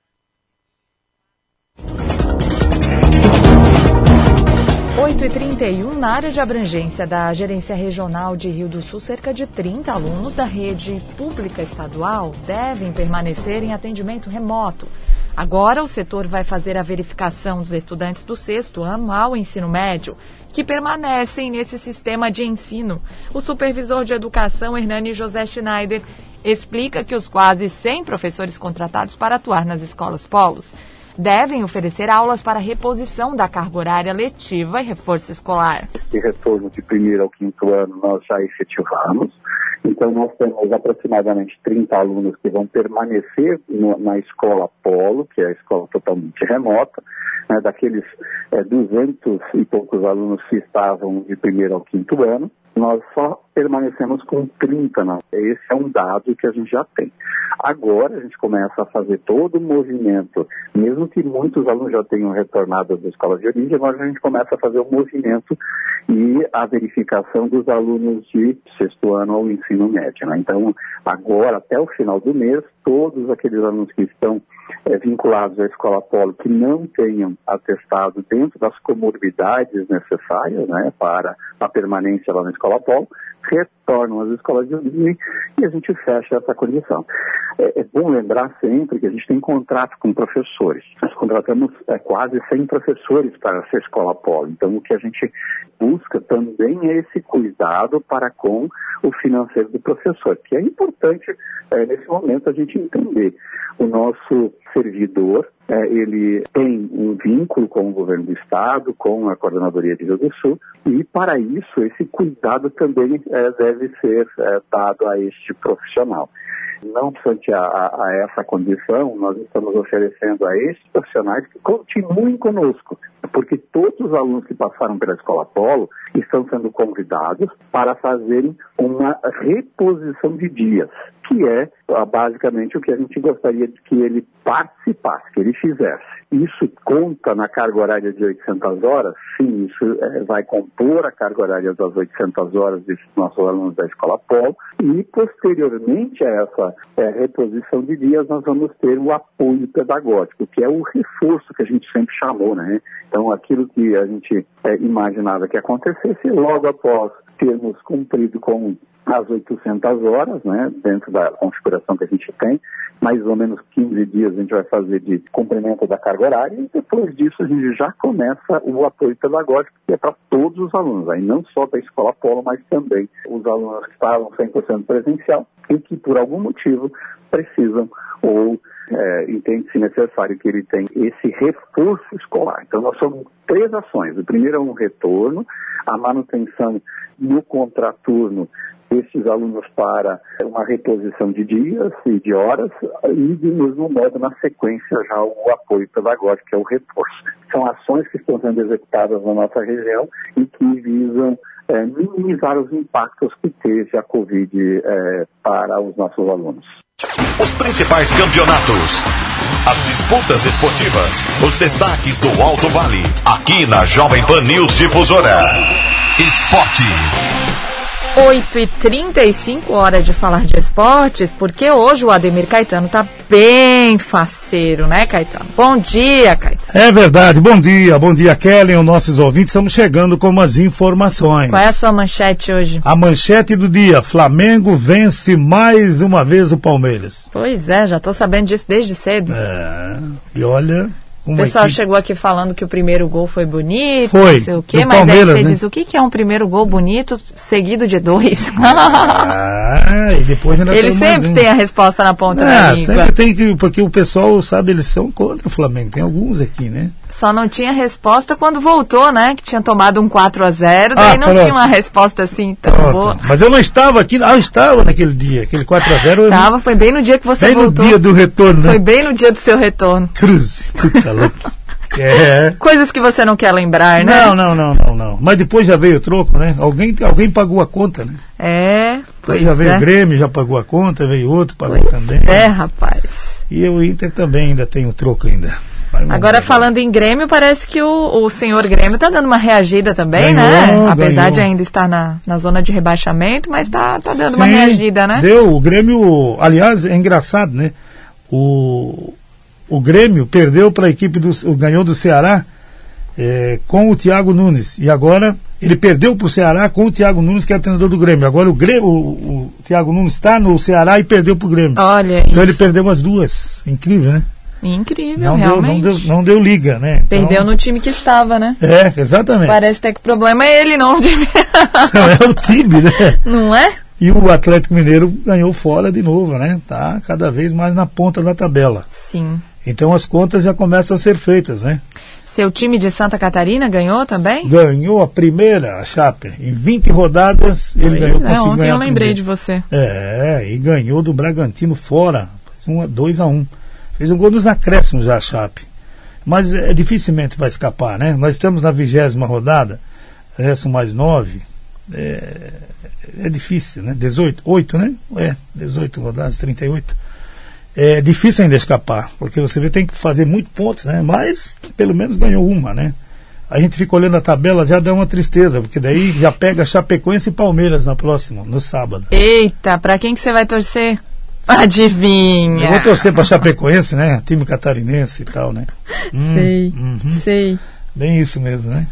oito e trinta e um, na área de abrangência da Gerência Regional de Rio do Sul, cerca de trinta alunos da rede pública estadual devem permanecer em atendimento remoto. Agora, o setor vai fazer a verificação dos estudantes do sexto ano ao ensino médio, que permanecem nesse sistema de ensino. O supervisor de educação, Hernani José Schneider, explica que os quase cem professores contratados para atuar nas escolas polos devem oferecer aulas para reposição da carga horária letiva e reforço escolar. Esse retorno de primeiro ao quinto ano nós já efetivamos. Então, nós temos aproximadamente trinta alunos que vão permanecer no, na escola polo, que é a escola totalmente remota. Né, daqueles é, duzentos e poucos alunos que estavam de primeiro ao quinto ano, nós só permanecemos com trinta, não. Esse é um dado que a gente já tem. Agora a gente começa a fazer todo o movimento, mesmo que muitos alunos já tenham retornado às escolas de origem, agora a gente começa a fazer o movimento e a verificação dos alunos de sexto ano ao ensino médio. Né? Então, agora, até o final do mês, todos aqueles alunos que estão é, vinculados à escola polo, que não tenham atestado dentro das comorbidades necessárias, né, para a permanência lá na escola polo, retornam às escolas de origem e a gente fecha essa condição. É, é bom lembrar sempre que a gente tem contrato com professores. Nós contratamos é, quase cem professores para essa escola polo. Então, o que a gente busca também é esse cuidado para com o financeiro do professor, que é importante é, nesse momento a gente entender. O nosso servidor, é, ele tem um vínculo com o governo do estado, com a coordenadoria de Rio do Sul, e para isso esse cuidado também é, deve ser é, dado a este profissional. Não obstante a, a, a essa condição, nós estamos oferecendo a estes profissionais que continuem conosco, porque todos os alunos que passaram pela Escola Polo estão sendo convidados para fazerem uma reposição de dias, que é basicamente o que a gente gostaria de que ele participasse, que ele fizesse. Isso conta na carga horária de oitocentas horas? Sim, isso é, vai compor a carga horária das oitocentas horas desses nossos alunos da Escola Polo e, posteriormente a essa é, reposição de dias, nós vamos ter o apoio pedagógico, que é o reforço que a gente sempre chamou, né? Então, aquilo que a gente é, imaginava que acontecesse, logo após termos cumprido com as oitocentas horas, né, dentro da configuração que a gente tem, mais ou menos quinze dias a gente vai fazer de cumprimento da carga horária e depois disso a gente já começa o apoio pedagógico, que é para todos os alunos, aí não só da Escola Polo, mas também os alunos que estavam cem por cento presencial e que por algum motivo precisam ou é, entende-se necessário que ele tenha esse reforço escolar. Então nós somos três ações. O primeiro é um retorno, a manutenção no contraturno esses alunos para uma reposição de dias e de horas e, de mesmo modo, na sequência, já o apoio pedagógico, que é o reforço. São ações que estão sendo executadas na nossa região e que visam é, minimizar os impactos que teve a Covid é, para os nossos alunos. Os principais campeonatos, as disputas esportivas, os destaques do Alto Vale, aqui na Jovem Pan News Difusora. Esporte. oito e trinta e cinco, hora de falar de esportes, porque hoje o Ademir Caetano tá bem faceiro, né, Caetano? Bom dia, Caetano. É verdade, bom dia, bom dia, Kellen, os nossos ouvintes, estamos chegando com umas informações. Qual é a sua manchete hoje? A manchete do dia, Flamengo vence mais uma vez o Palmeiras. Pois é, já tô sabendo disso desde cedo. É, e olha... O pessoal equipe... chegou aqui falando que o primeiro gol foi bonito, foi, não sei o quê, mas aí você né? diz, o que, que é um primeiro gol bonito seguido de dois? Ah, e depois ainda Ele sempre um. tem a resposta na ponta ah, da língua. Sempre tem que, porque o pessoal, sabe, eles são contra o Flamengo, tem alguns aqui, né? Só não tinha resposta quando voltou, né? Que tinha tomado um quatro a zero, daí ah, não pronto. tinha uma resposta assim tão pronto. boa. Mas eu não estava aqui, ah, eu estava naquele dia, aquele quatro a zero. Estava, foi bem no dia que você bem voltou. Bem no dia do retorno, né? Foi bem no dia do seu retorno. Cruz, puta louca. É. Coisas que você não quer lembrar, né? Não, não, não, não, não. Mas depois já veio o troco, né? Alguém, alguém pagou a conta, né? É, pois já veio é. o Grêmio, já pagou a conta, veio outro, pagou pois também. É, rapaz. E o Inter também ainda tem o troco ainda. Agora, falando em Grêmio, parece que o, o senhor Grêmio está dando uma reagida também, ganhou, né? Apesar ganhou. de ainda estar na, na zona de rebaixamento, mas está tá dando Sim, uma reagida, né? Deu, o Grêmio, aliás, é engraçado, né? O, o Grêmio perdeu para a equipe, do, ganhou do Ceará é, com o Thiago Nunes. E agora, ele perdeu para o Ceará com o Thiago Nunes, que é o treinador do Grêmio. Agora o, Grêmio, o, o Thiago Nunes está no Ceará e perdeu para o Grêmio. Olha então isso. ele perdeu as duas. Incrível, né? Incrível, não realmente. Deu, não, deu, não deu liga, né? Então, perdeu no time que estava, né? É, exatamente. Parece até que o problema é ele, não o time. Não, é o time, né? Não é? E o Atlético Mineiro ganhou fora de novo, né? Tá cada vez mais na ponta da tabela. Sim. Então as contas já começam a ser feitas, né? Seu time de Santa Catarina ganhou também? Ganhou a primeira, a Chape. Em vinte rodadas, ele pois ganhou, é, conseguiu ontem ganhar eu lembrei primeiro. de você. É, e ganhou do Bragantino fora. dois a um. Fez um gol nos acréscimos já a Chape. Mas é, dificilmente vai escapar, né? Nós estamos na vigésima rodada, restam mais nove. É, é difícil, né? dezoito, oito, né? É, dezoito rodadas, trinta e oito. É difícil ainda escapar, porque você vê, tem que fazer muito pontos, né? Mas pelo menos ganhou uma, né? A gente fica olhando a tabela, já dá uma tristeza, porque daí já pega Chapecoense e Palmeiras na próxima, no sábado. Eita, pra quem que você vai torcer? Adivinha. Eu vou torcer pra Chapecoense, né? Time catarinense e tal, né? Hum, sei, uhum. sei. Bem isso mesmo, né?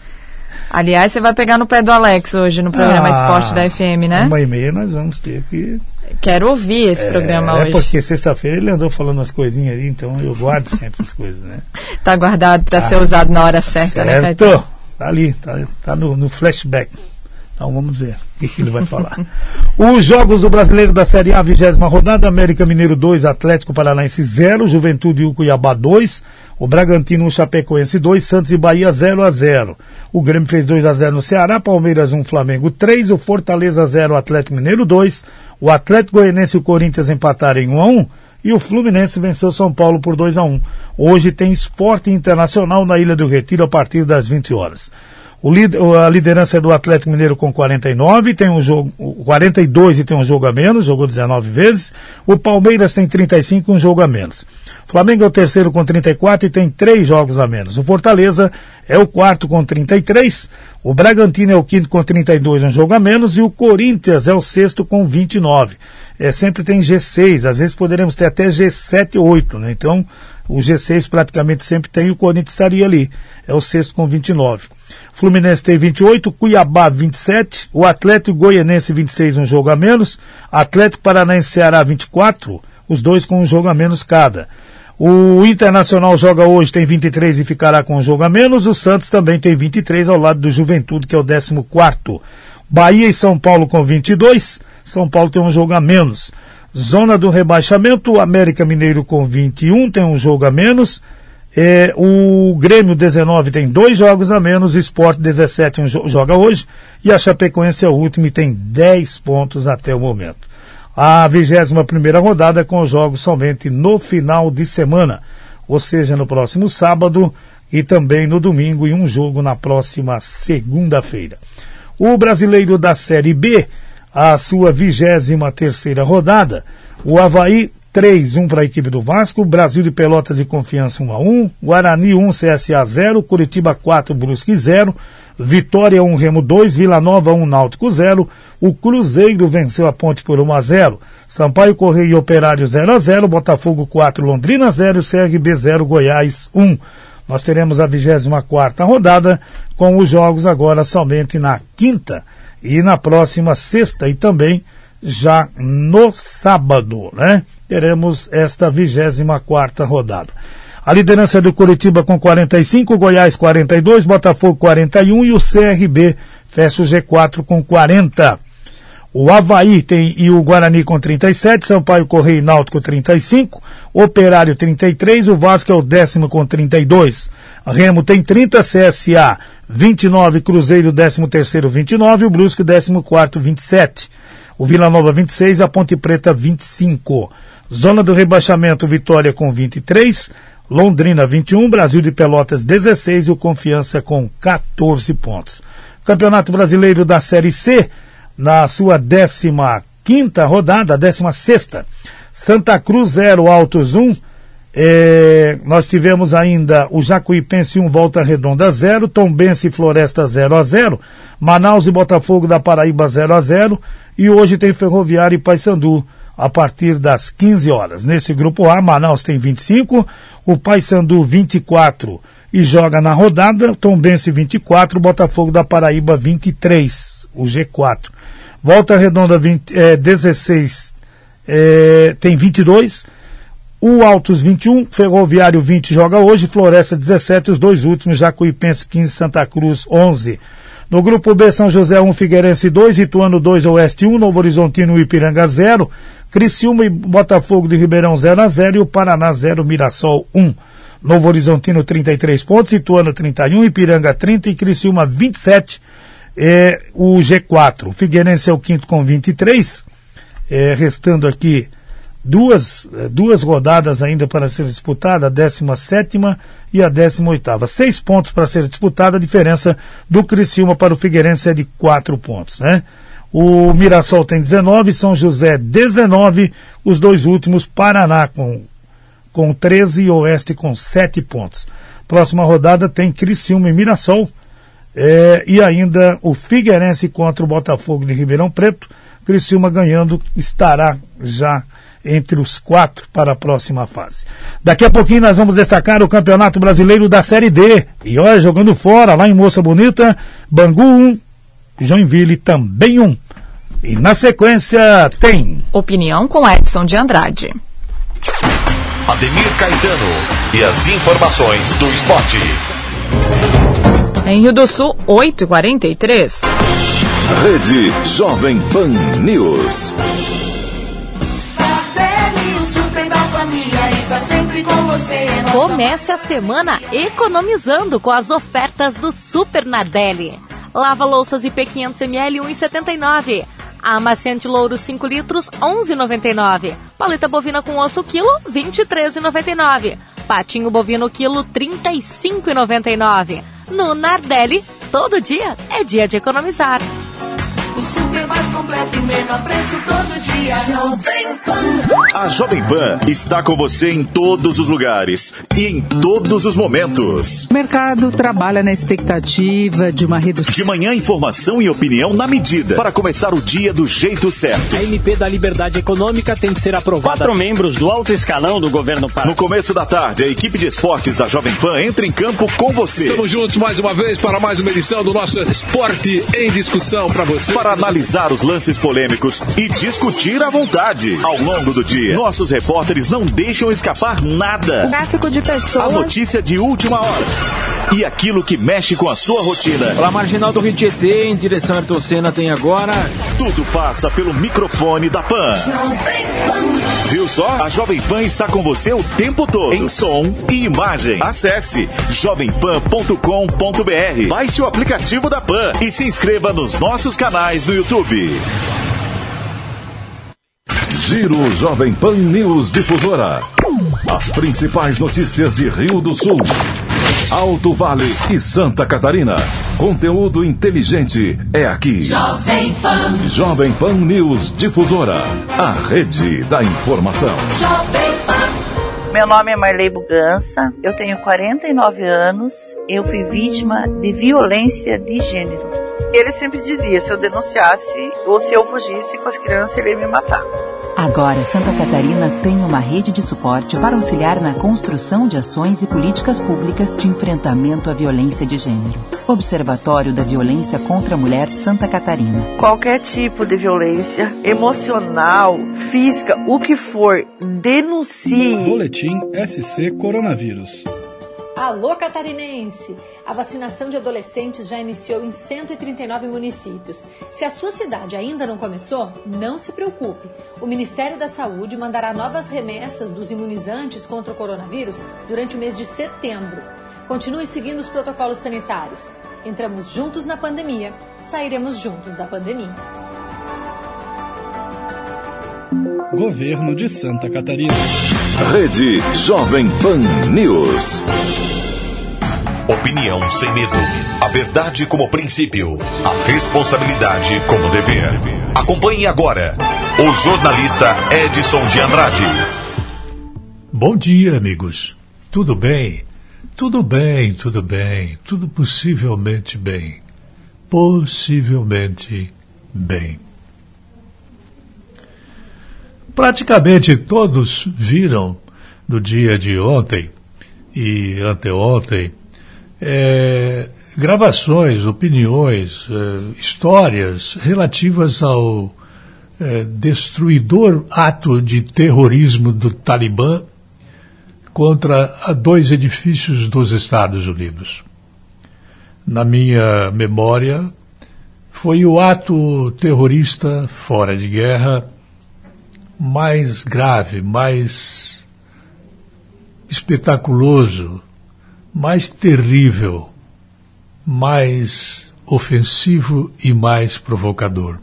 Aliás, você vai pegar no pé do Alex hoje no programa ah, de esporte da F M, né? Uma e meia nós vamos ter que... Quero ouvir esse é, programa hoje. É porque sexta-feira ele andou falando umas coisinhas ali, então eu guardo sempre as coisas, né? Tá guardado para ah, ser usado na hora certa, certo. né, Caetano? Tá ali, tá, tá no, no flashback. Então vamos ver o que, que ele vai falar. Os jogos do Brasileiro da Série A, vigésima rodada: América Mineiro dois, Atlético Paranaense zero, Juventude e o Cuiabá dois, o Bragantino e o Chapecoense dois, Santos e Bahia zero a zero. O Grêmio fez dois a zero no Ceará, Palmeiras um, Flamengo três, o Fortaleza zero, Atlético Mineiro dois, o Atlético Goianiense e o Corinthians empataram em um a um, e o Fluminense venceu São Paulo por dois a um. Hoje tem Esporte Internacional na Ilha do Retiro a partir das vinte horas. O líder, a liderança é do Atlético Mineiro com quarenta e nove, tem um jogo, quarenta e dois e tem um jogo a menos, jogou dezenove vezes. O Palmeiras tem trinta e cinco, um jogo a menos. O Flamengo é o terceiro com trinta e quatro e tem três jogos a menos. O Fortaleza é o quarto com trinta e três, o Bragantino é o quinto com trinta e dois, um jogo a menos, e o Corinthians é o sexto com vinte e nove. É, sempre tem G seis, às vezes poderemos ter até G sete ou oito, né? Então, o G seis praticamente sempre tem, e o Corinthians estaria ali. É o sexto com vinte e nove. Fluminense tem vinte e oito, Cuiabá vinte e sete, o Atlético Goianiense vinte e seis, um jogo a menos, Atlético Paranaense Ceará vinte e quatro, os dois com um jogo a menos cada. O Internacional joga hoje, tem vinte e três e ficará com um jogo a menos, o Santos também tem vinte e três ao lado do Juventude, que é o décimo quarto. Bahia e São Paulo com vinte e dois, São Paulo tem um jogo a menos. Zona do rebaixamento, o América Mineiro com vinte e um, tem um jogo a menos. É, o Grêmio dezenove tem dois jogos a menos, o Sport dezessete um jo- joga hoje, e a Chapecoense é o último e tem dez pontos até o momento. A vigésima primeira rodada com os jogos somente no final de semana, ou seja, no próximo sábado e também no domingo, e um jogo na próxima segunda-feira. O Brasileiro da Série B, a sua vigésima terceira rodada, o Avaí três a um para a equipe do Vasco, Brasil de Pelotas e Confiança um a um, Guarani um, C S A zero, Curitiba quatro, Brusque zero, Vitória um, Remo dois, Vila Nova um, Náutico zero, o Cruzeiro venceu a Ponte por um a zero, Sampaio Correia e Operário zero a zero, Botafogo quatro, Londrina zero, C R B zero, Goiás um. Nós teremos a vigésima quarta rodada com os jogos agora somente na quinta e na próxima sexta e também já no sábado, né? Teremos esta vigésima quarta rodada. A liderança é do Curitiba com quarenta e cinco, Goiás quarenta e dois, Botafogo quarenta e um e o C R B fecha o G quatro com quarenta. O Avaí tem e o Guarani com trinta e sete, Sampaio Correia e Náutico trinta e cinco, Operário trinta e três, o Vasco é o décimo com trinta e dois, Remo tem trinta, C S A vinte e nove, Cruzeiro décimo terceiro vinte e nove, o Brusque décimo quarto vinte e sete. O Vila Nova vinte e seis, a Ponte Preta vinte e cinco. Zona do rebaixamento, Vitória com vinte e três, Londrina vinte e um, Brasil de Pelotas dezesseis e o Confiança com quatorze pontos. Campeonato Brasileiro da Série C, na sua décima quinta rodada, décima sexta. Santa Cruz zero, Altos um, É, nós tivemos ainda o Jacuipense um, Volta Redonda zero, Tombense e Floresta zero a zero, Manaus e Botafogo da Paraíba zero a zero, e hoje tem Ferroviário e Paysandu a partir das quinze horas. Nesse grupo A, Manaus tem vinte e cinco, o Paysandu vinte e quatro e joga na rodada, Tombense vinte e quatro, Botafogo da Paraíba vinte e três, o G quatro. Volta Redonda vinte, é, dezesseis, é, tem vinte e dois, o Altos vinte e um, Ferroviário vinte joga hoje, Floresta dezessete, os dois últimos, Jacuipense quinze, Santa Cruz onze. No grupo B, São José um, Figueirense dois, Ituano dois, Oeste um, Novo Horizontino e Ipiranga zero, Criciúma e Botafogo de Ribeirão zero a zero e o Paraná zero, Mirassol um. Novo Horizontino trinta e três pontos, Ituano trinta e um, Ipiranga trinta e Criciúma vinte e sete, é, o G quatro. O Figueirense é o quinto com vinte e três, é, restando aqui duas, duas rodadas ainda para ser disputada, a décima sétima e a décima oitava. Seis pontos para ser disputada, a diferença do Criciúma para o Figueirense é de quatro pontos, né? O Mirassol tem dezenove, São José dezenove, os dois últimos, Paraná com, com treze e Oeste com sete pontos. Próxima rodada tem Criciúma e Mirassol, é, e ainda o Figueirense contra o Botafogo de Ribeirão Preto. Criciúma ganhando estará já entre os quatro para a próxima fase. Daqui a pouquinho nós vamos destacar o Campeonato Brasileiro da Série D. E olha, jogando fora, lá em Moça Bonita, Bangu um, Joinville também um. E na sequência tem... Opinião com Edson de Andrade. Ademir Caetano e as informações do esporte. Em Rio do Sul, oito e quarenta e três. Rede Jovem Pan News. Comece a semana economizando com as ofertas do Super Nardelli. Lava louças I P quinhentos mililitros, um real e setenta e nove centavos. Amaciante louro cinco litros, onze reais e noventa e nove centavos. Paleta bovina com osso quilo, vinte e três reais e noventa e nove centavos. Patinho bovino quilo, trinta e cinco reais e noventa e nove centavos. No Nardelli, todo dia é dia de economizar. O super mais completo e menor preço todo dia. Jovem Pan. A Jovem Pan está com você em todos os lugares e em todos os momentos. O mercado trabalha na expectativa de uma redução. De manhã, informação e opinião na medida para começar o dia do jeito certo. A M P da Liberdade Econômica tem que ser aprovada. Quatro membros do alto escalão do governo Pará. No começo da tarde, a equipe de esportes da Jovem Pan entra em campo com você. Estamos juntos mais uma vez para mais uma edição do nosso Esporte em Discussão para você. Para analisar os lances polêmicos e discutir à vontade. Ao longo do dia, nossos repórteres não deixam escapar nada. O gráfico de pessoas. A notícia de última hora. E aquilo que mexe com a sua rotina. Pela Marginal do Rio Tietê, em direção a Ayrton Senna, tem agora... Tudo passa pelo microfone da Pan. Viu só? A Jovem Pan está com você o tempo todo. Em som e imagem. Acesse jovem pan ponto com ponto b r. Baixe o aplicativo da Pan e se inscreva nos nossos canais no YouTube. Giro Jovem Pan News Difusora. As principais notícias de Rio do Sul, Alto Vale e Santa Catarina. Conteúdo inteligente é aqui. Jovem Pan. Jovem Pan News Difusora. A rede da informação. Jovem Pan. Meu nome é Marley Bugança, eu tenho quarenta e nove anos, eu fui vítima de violência de gênero. Ele sempre dizia, se eu denunciasse ou se eu fugisse com as crianças, ele ia me matar. Agora, Santa Catarina tem uma rede de suporte para auxiliar na construção de ações e políticas públicas de enfrentamento à violência de gênero. Observatório da Violência contra a Mulher Santa Catarina. Qualquer tipo de violência, emocional, física, o que for, denuncie. Boletim S C Coronavírus. Alô, catarinense! A vacinação de adolescentes já iniciou em cento e trinta e nove municípios. Se a sua cidade ainda não começou, não se preocupe. O Ministério da Saúde mandará novas remessas dos imunizantes contra o coronavírus durante o mês de setembro. Continue seguindo os protocolos sanitários. Entramos juntos na pandemia, sairemos juntos da pandemia. Governo de Santa Catarina. Rede Jovem Pan News. Opinião sem medo. A verdade como princípio. A responsabilidade como dever. Acompanhe agora o jornalista Edson de Andrade. Bom dia, amigos. Tudo bem? Tudo bem, tudo bem. Tudo possivelmente bem. Possivelmente bem. Praticamente todos viram no dia de ontem e anteontem é, gravações, opiniões, é, histórias relativas ao é, destruidor ato de terrorismo do Talibã contra dois edifícios dos Estados Unidos. Na minha memória, foi o ato terrorista fora de guerra mais grave, mais espetaculoso, mais terrível, mais ofensivo e mais provocador.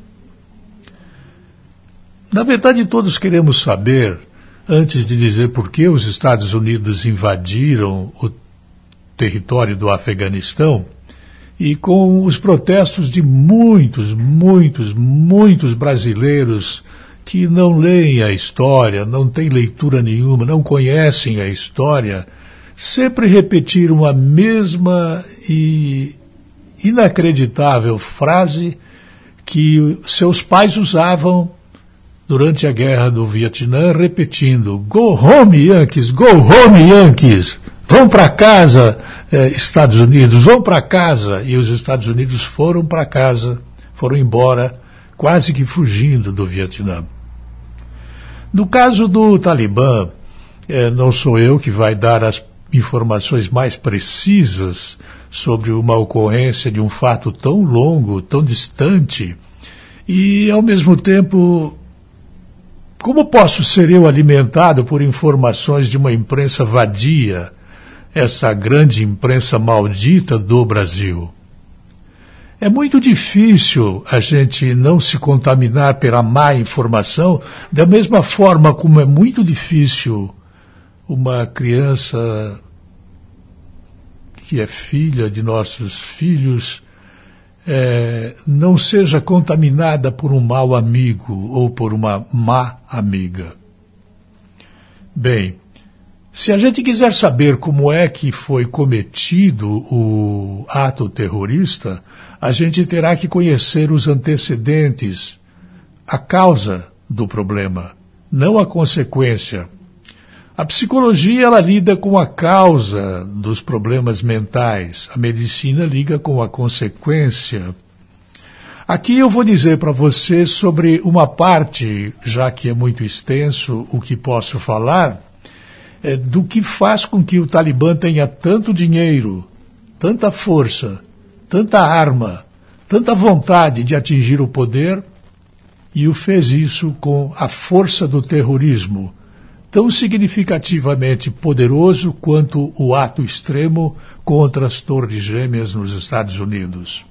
Na verdade, todos queremos saber, antes de dizer por que os Estados Unidos invadiram o território do Afeganistão, e com os protestos de muitos, muitos, muitos brasileiros que não leem a história, não têm leitura nenhuma, não conhecem a história, sempre repetiram a mesma e inacreditável frase que seus pais usavam durante a guerra do Vietnã, repetindo: "Go home, Yankees, go home, Yankees, vão para casa, eh, Estados Unidos, vão para casa." E os Estados Unidos foram para casa, foram embora, quase que fugindo do Vietnã. No caso do Talibã, eh, não sou eu que vai dar as informações mais precisas sobre uma ocorrência de um fato tão longo, tão distante, e ao mesmo tempo, como posso ser eu alimentado por informações de uma imprensa vadia, essa grande imprensa maldita do Brasil? É muito difícil a gente não se contaminar pela má informação, da mesma forma como é muito difícil uma criança que é filha de nossos filhos É, não seja contaminada por um mau amigo ou por uma má amiga. Bem, se a gente quiser saber como é que foi cometido o ato terrorista, a gente terá que conhecer os antecedentes, a causa do problema, não a consequência. A psicologia, ela lida com a causa dos problemas mentais, a medicina liga com a consequência. Aqui eu vou dizer para você sobre uma parte, já que é muito extenso o que posso falar, é, do que faz com que o Talibã tenha tanto dinheiro, tanta força, tanta arma, tanta vontade de atingir o poder, e o fez isso com a força do terrorismo, tão significativamente poderoso quanto o ato extremo contra as Torres Gêmeas nos Estados Unidos.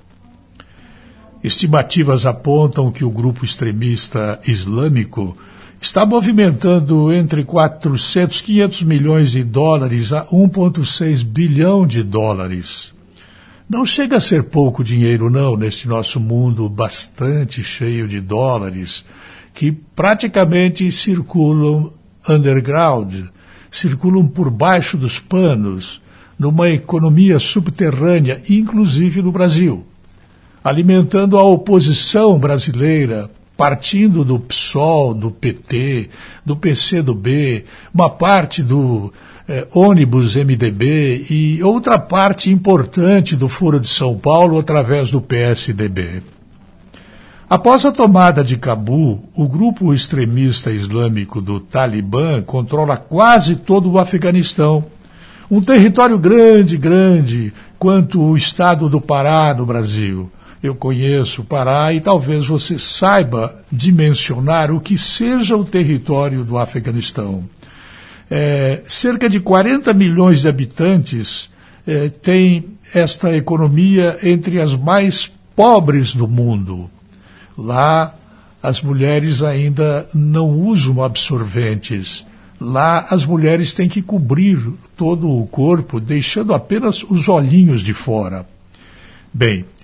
Estimativas apontam que o grupo extremista islâmico está movimentando entre quatrocentos e quinhentos milhões de dólares a um vírgula seis bilhão de dólares. Não chega a ser pouco dinheiro, não, neste nosso mundo bastante cheio de dólares, que praticamente circulam underground, circulam por baixo dos panos, numa economia subterrânea, inclusive no Brasil, alimentando a oposição brasileira, partindo do P SOL, do P T, do P C do B, uma parte do eh, ônibus M D B e outra parte importante do Foro de São Paulo através do P S D B. Após a tomada de Cabul, o grupo extremista islâmico do Talibã controla quase todo o Afeganistão, um território grande, grande, quanto o estado do Pará no Brasil. Eu conheço o Pará e talvez você saiba dimensionar o que seja o território do Afeganistão. É, cerca de quarenta milhões de habitantes é, tem esta economia entre as mais pobres do mundo. Lá, as mulheres ainda não usam absorventes. Lá, as mulheres têm que cobrir todo o corpo, deixando apenas os olhinhos de fora. Bem,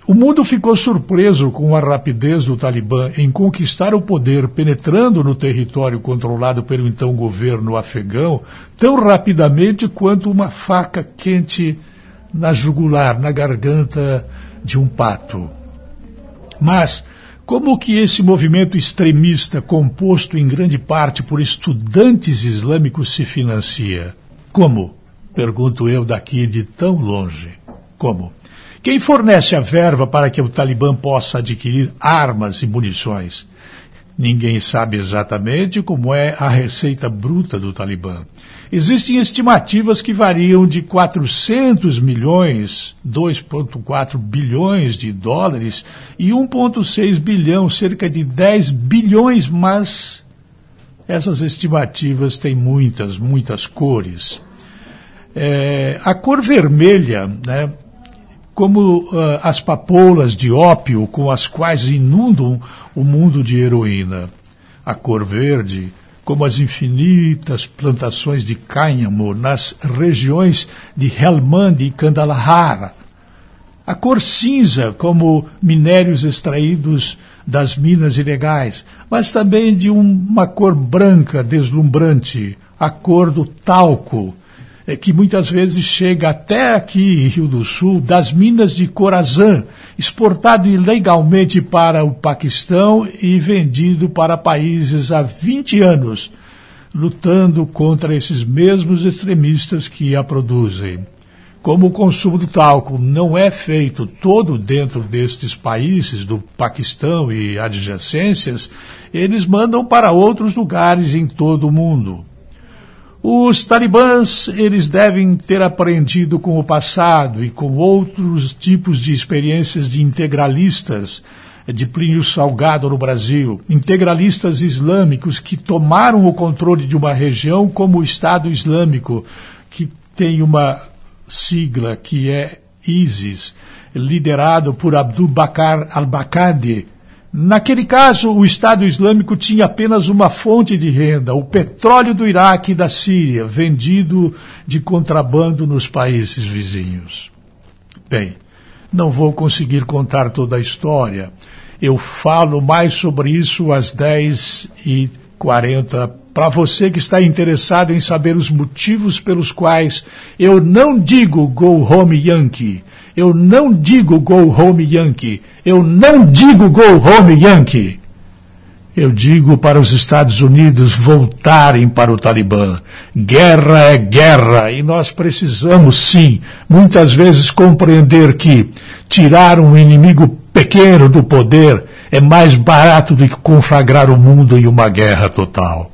O mundo ficou surpreso com a rapidez do Talibã em conquistar o poder, penetrando no território controlado pelo então governo afegão, tão rapidamente quanto uma faca quente na jugular, na garganta de um pato. Mas como que esse movimento extremista, composto em grande parte por estudantes islâmicos, se financia? Como? Pergunto eu daqui de tão longe. Como? Quem fornece a verba para que o Talibã possa adquirir armas e munições? Ninguém sabe exatamente como é a receita bruta do Talibã. Existem estimativas que variam de quatrocentos milhões, dois vírgula quatro bilhões de dólares e um vírgula seis bilhão, cerca de dez bilhões, mas essas estimativas têm muitas, muitas cores. É, a cor vermelha, né, como uh, as papoulas de ópio com as quais inundam o mundo de heroína. A cor verde, como as infinitas plantações de cânhamo nas regiões de Helmand e Kandahar. A cor cinza, como minérios extraídos das minas ilegais, mas também de um, uma cor branca deslumbrante, a cor do talco, que muitas vezes chega até aqui em Rio do Sul, das minas de Khorasan, exportado ilegalmente para o Paquistão e vendido para países há vinte anos, lutando contra esses mesmos extremistas que a produzem. Como o consumo do talco não é feito todo dentro destes países, do Paquistão e adjacências, eles mandam para outros lugares em todo o mundo. Os talibãs, eles devem ter aprendido com o passado e com outros tipos de experiências de integralistas, de Plínio Salgado no Brasil, integralistas islâmicos que tomaram o controle de uma região como o Estado Islâmico, que tem uma sigla que é ISIS, liderado por Abu Bakr al-Baghdadi. Naquele caso, o Estado Islâmico tinha apenas uma fonte de renda, o petróleo do Iraque e da Síria, vendido de contrabando nos países vizinhos. Bem, não vou conseguir contar toda a história. Eu falo mais sobre isso às dez e quarenta. Para você que está interessado em saber os motivos pelos quais eu não digo Go Home Yankee, eu não digo Go Home Yankee, eu não digo Go Home Yankee. Eu digo para os Estados Unidos voltarem para o Talibã. Guerra é guerra e nós precisamos, sim, muitas vezes compreender que tirar um inimigo pequeno do poder é mais barato do que conflagrar o mundo em uma guerra total.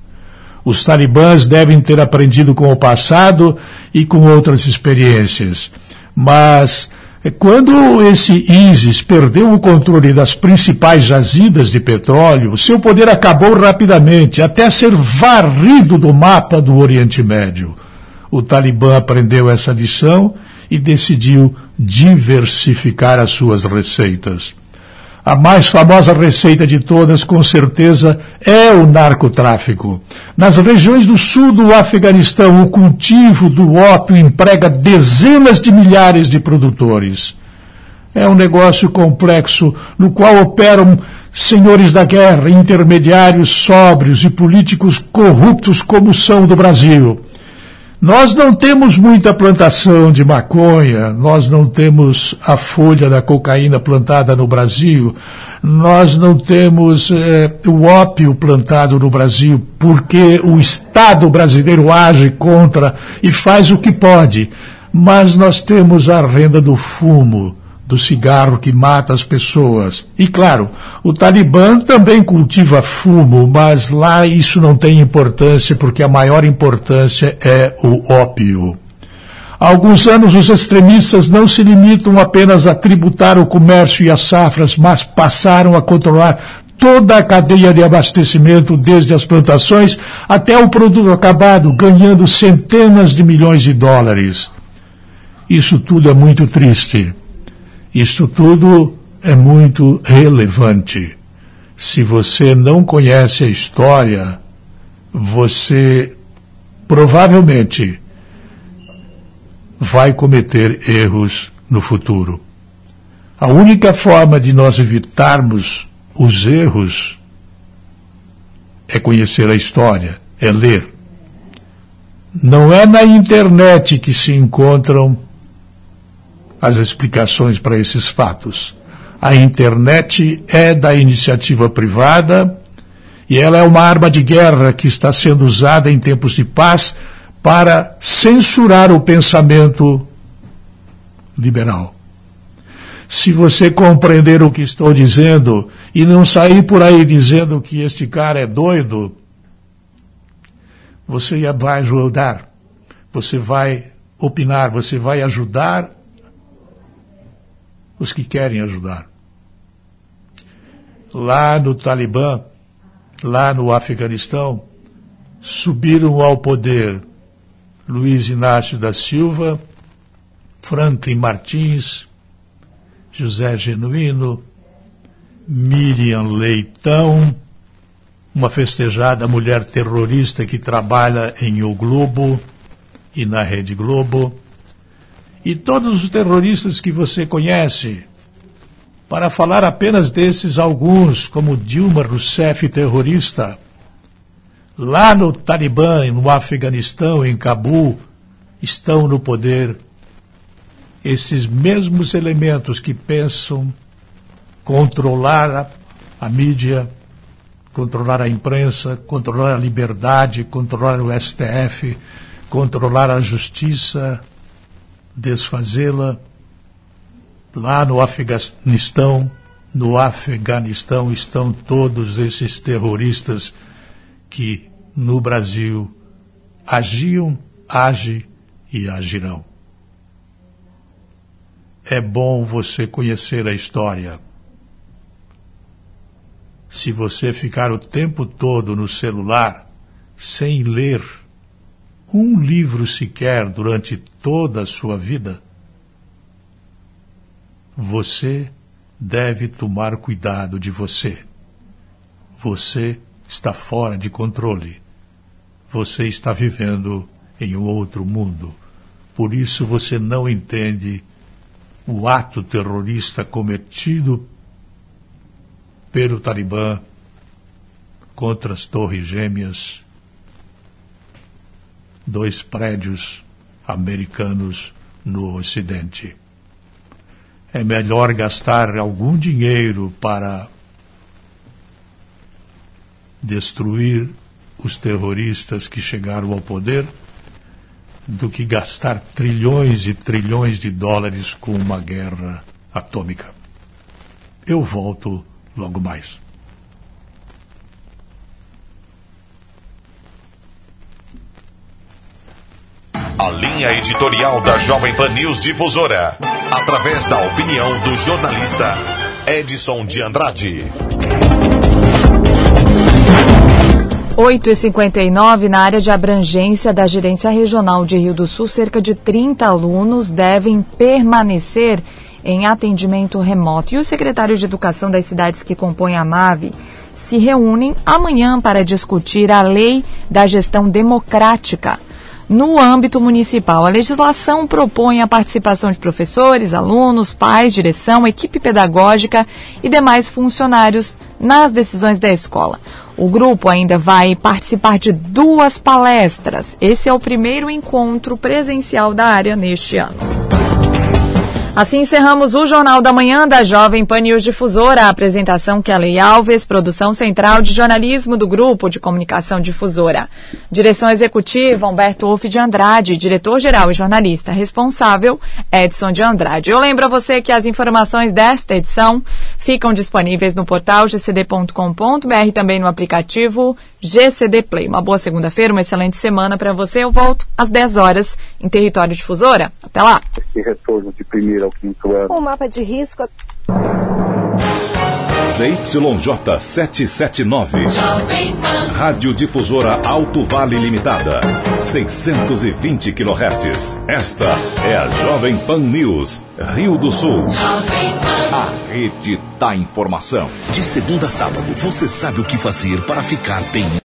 Os talibãs devem ter aprendido com o passado e com outras experiências. Mas quando esse ISIS perdeu o controle das principais jazidas de petróleo, seu poder acabou rapidamente, até ser varrido do mapa do Oriente Médio. O Talibã aprendeu essa lição e decidiu diversificar as suas receitas. A mais famosa receita de todas, com certeza, é o narcotráfico. Nas regiões do sul do Afeganistão, o cultivo do ópio emprega dezenas de milhares de produtores. É um negócio complexo, no qual operam senhores da guerra, intermediários sóbrios e políticos corruptos como são do Brasil. Nós não temos muita plantação de maconha, nós não temos a folha da cocaína plantada no Brasil, nós não temos eh, o ópio plantado no Brasil, porque o Estado brasileiro age contra e faz o que pode. Mas nós temos a renda do fumo, do cigarro que mata as pessoas. E claro, o Talibã também cultiva fumo, mas lá isso não tem importância, porque a maior importância é o ópio. Há alguns anos os extremistas não se limitam apenas a tributar o comércio e as safras, mas passaram a controlar toda a cadeia de abastecimento, desde as plantações até o produto acabado, ganhando centenas de milhões de dólares. Isso tudo é muito triste. Isto tudo é muito relevante. Se você não conhece a história, você provavelmente vai cometer erros no futuro. A única forma de nós evitarmos os erros é conhecer a história, é ler. Não é na internet que se encontram as explicações para esses fatos. A internet é da iniciativa privada e ela é uma arma de guerra que está sendo usada em tempos de paz para censurar o pensamento liberal. Se você compreender o que estou dizendo e não sair por aí dizendo que este cara é doido, você vai ajudar, você vai opinar, você vai ajudar os que querem ajudar. Lá no Talibã, lá no Afeganistão, subiram ao poder Luiz Inácio da Silva, Franklin Martins, José Genuíno, Miriam Leitão, uma festejada mulher terrorista que trabalha em O Globo e na Rede Globo, e todos os terroristas que você conhece, para falar apenas desses alguns, como Dilma Rousseff, terrorista, lá no Talibã, no Afeganistão, em Cabul, estão no poder esses mesmos elementos que pensam controlar a, a mídia, controlar a imprensa, controlar a liberdade, controlar o S T F, controlar a justiça, desfazê-la. Lá no Afeganistão, no Afeganistão estão todos esses terroristas que no Brasil agiam, agem e agirão. É bom você conhecer a história. Se você ficar o tempo todo no celular, sem ler um livro sequer durante toda a sua vida, você deve tomar cuidado de você. Você está fora de controle. Você está vivendo em um outro mundo. Por isso você não entende o ato terrorista cometido pelo Talibã contra as Torres Gêmeas, dois prédios americanos no Ocidente. É melhor gastar algum dinheiro para destruir os terroristas que chegaram ao poder do que gastar trilhões e trilhões de dólares com uma guerra atômica. Eu volto logo mais. A linha editorial da Jovem Pan News Difusora, através da opinião do jornalista Edson de Andrade. oito e cinquenta e nove, na área de abrangência da Gerência Regional de Rio do Sul, cerca de trinta alunos devem permanecer em atendimento remoto. E os secretários de Educação das cidades que compõem a MAVE se reúnem amanhã para discutir a lei da gestão democrática no âmbito municipal. A legislação propõe a participação de professores, alunos, pais, direção, equipe pedagógica e demais funcionários nas decisões da escola. O grupo ainda vai participar de duas palestras. Esse é o primeiro encontro presencial da área neste ano. Assim encerramos o Jornal da Manhã da Jovem Pan News Difusora. A apresentação Kelly Alves, produção central de jornalismo do Grupo de Comunicação Difusora. Direção executiva Humberto Wolff de Andrade, diretor-geral e jornalista responsável Edson de Andrade. Eu lembro a você que as informações desta edição ficam disponíveis no portal g c d ponto com ponto b r e também no aplicativo G C D Play. Uma boa segunda-feira, uma excelente semana para você. Eu volto às dez horas em Território Difusora. Até lá. Esse retorno de primeiro ao quinto ano. O mapa de risco. Z Y J setecentos e setenta e nove. Rádio Difusora Alto Vale Limitada. seiscentos e vinte quilohertz. Esta é a Jovem Pan News, Rio do Sul. A rede da informação. De segunda a sábado, você sabe o que fazer para ficar bem.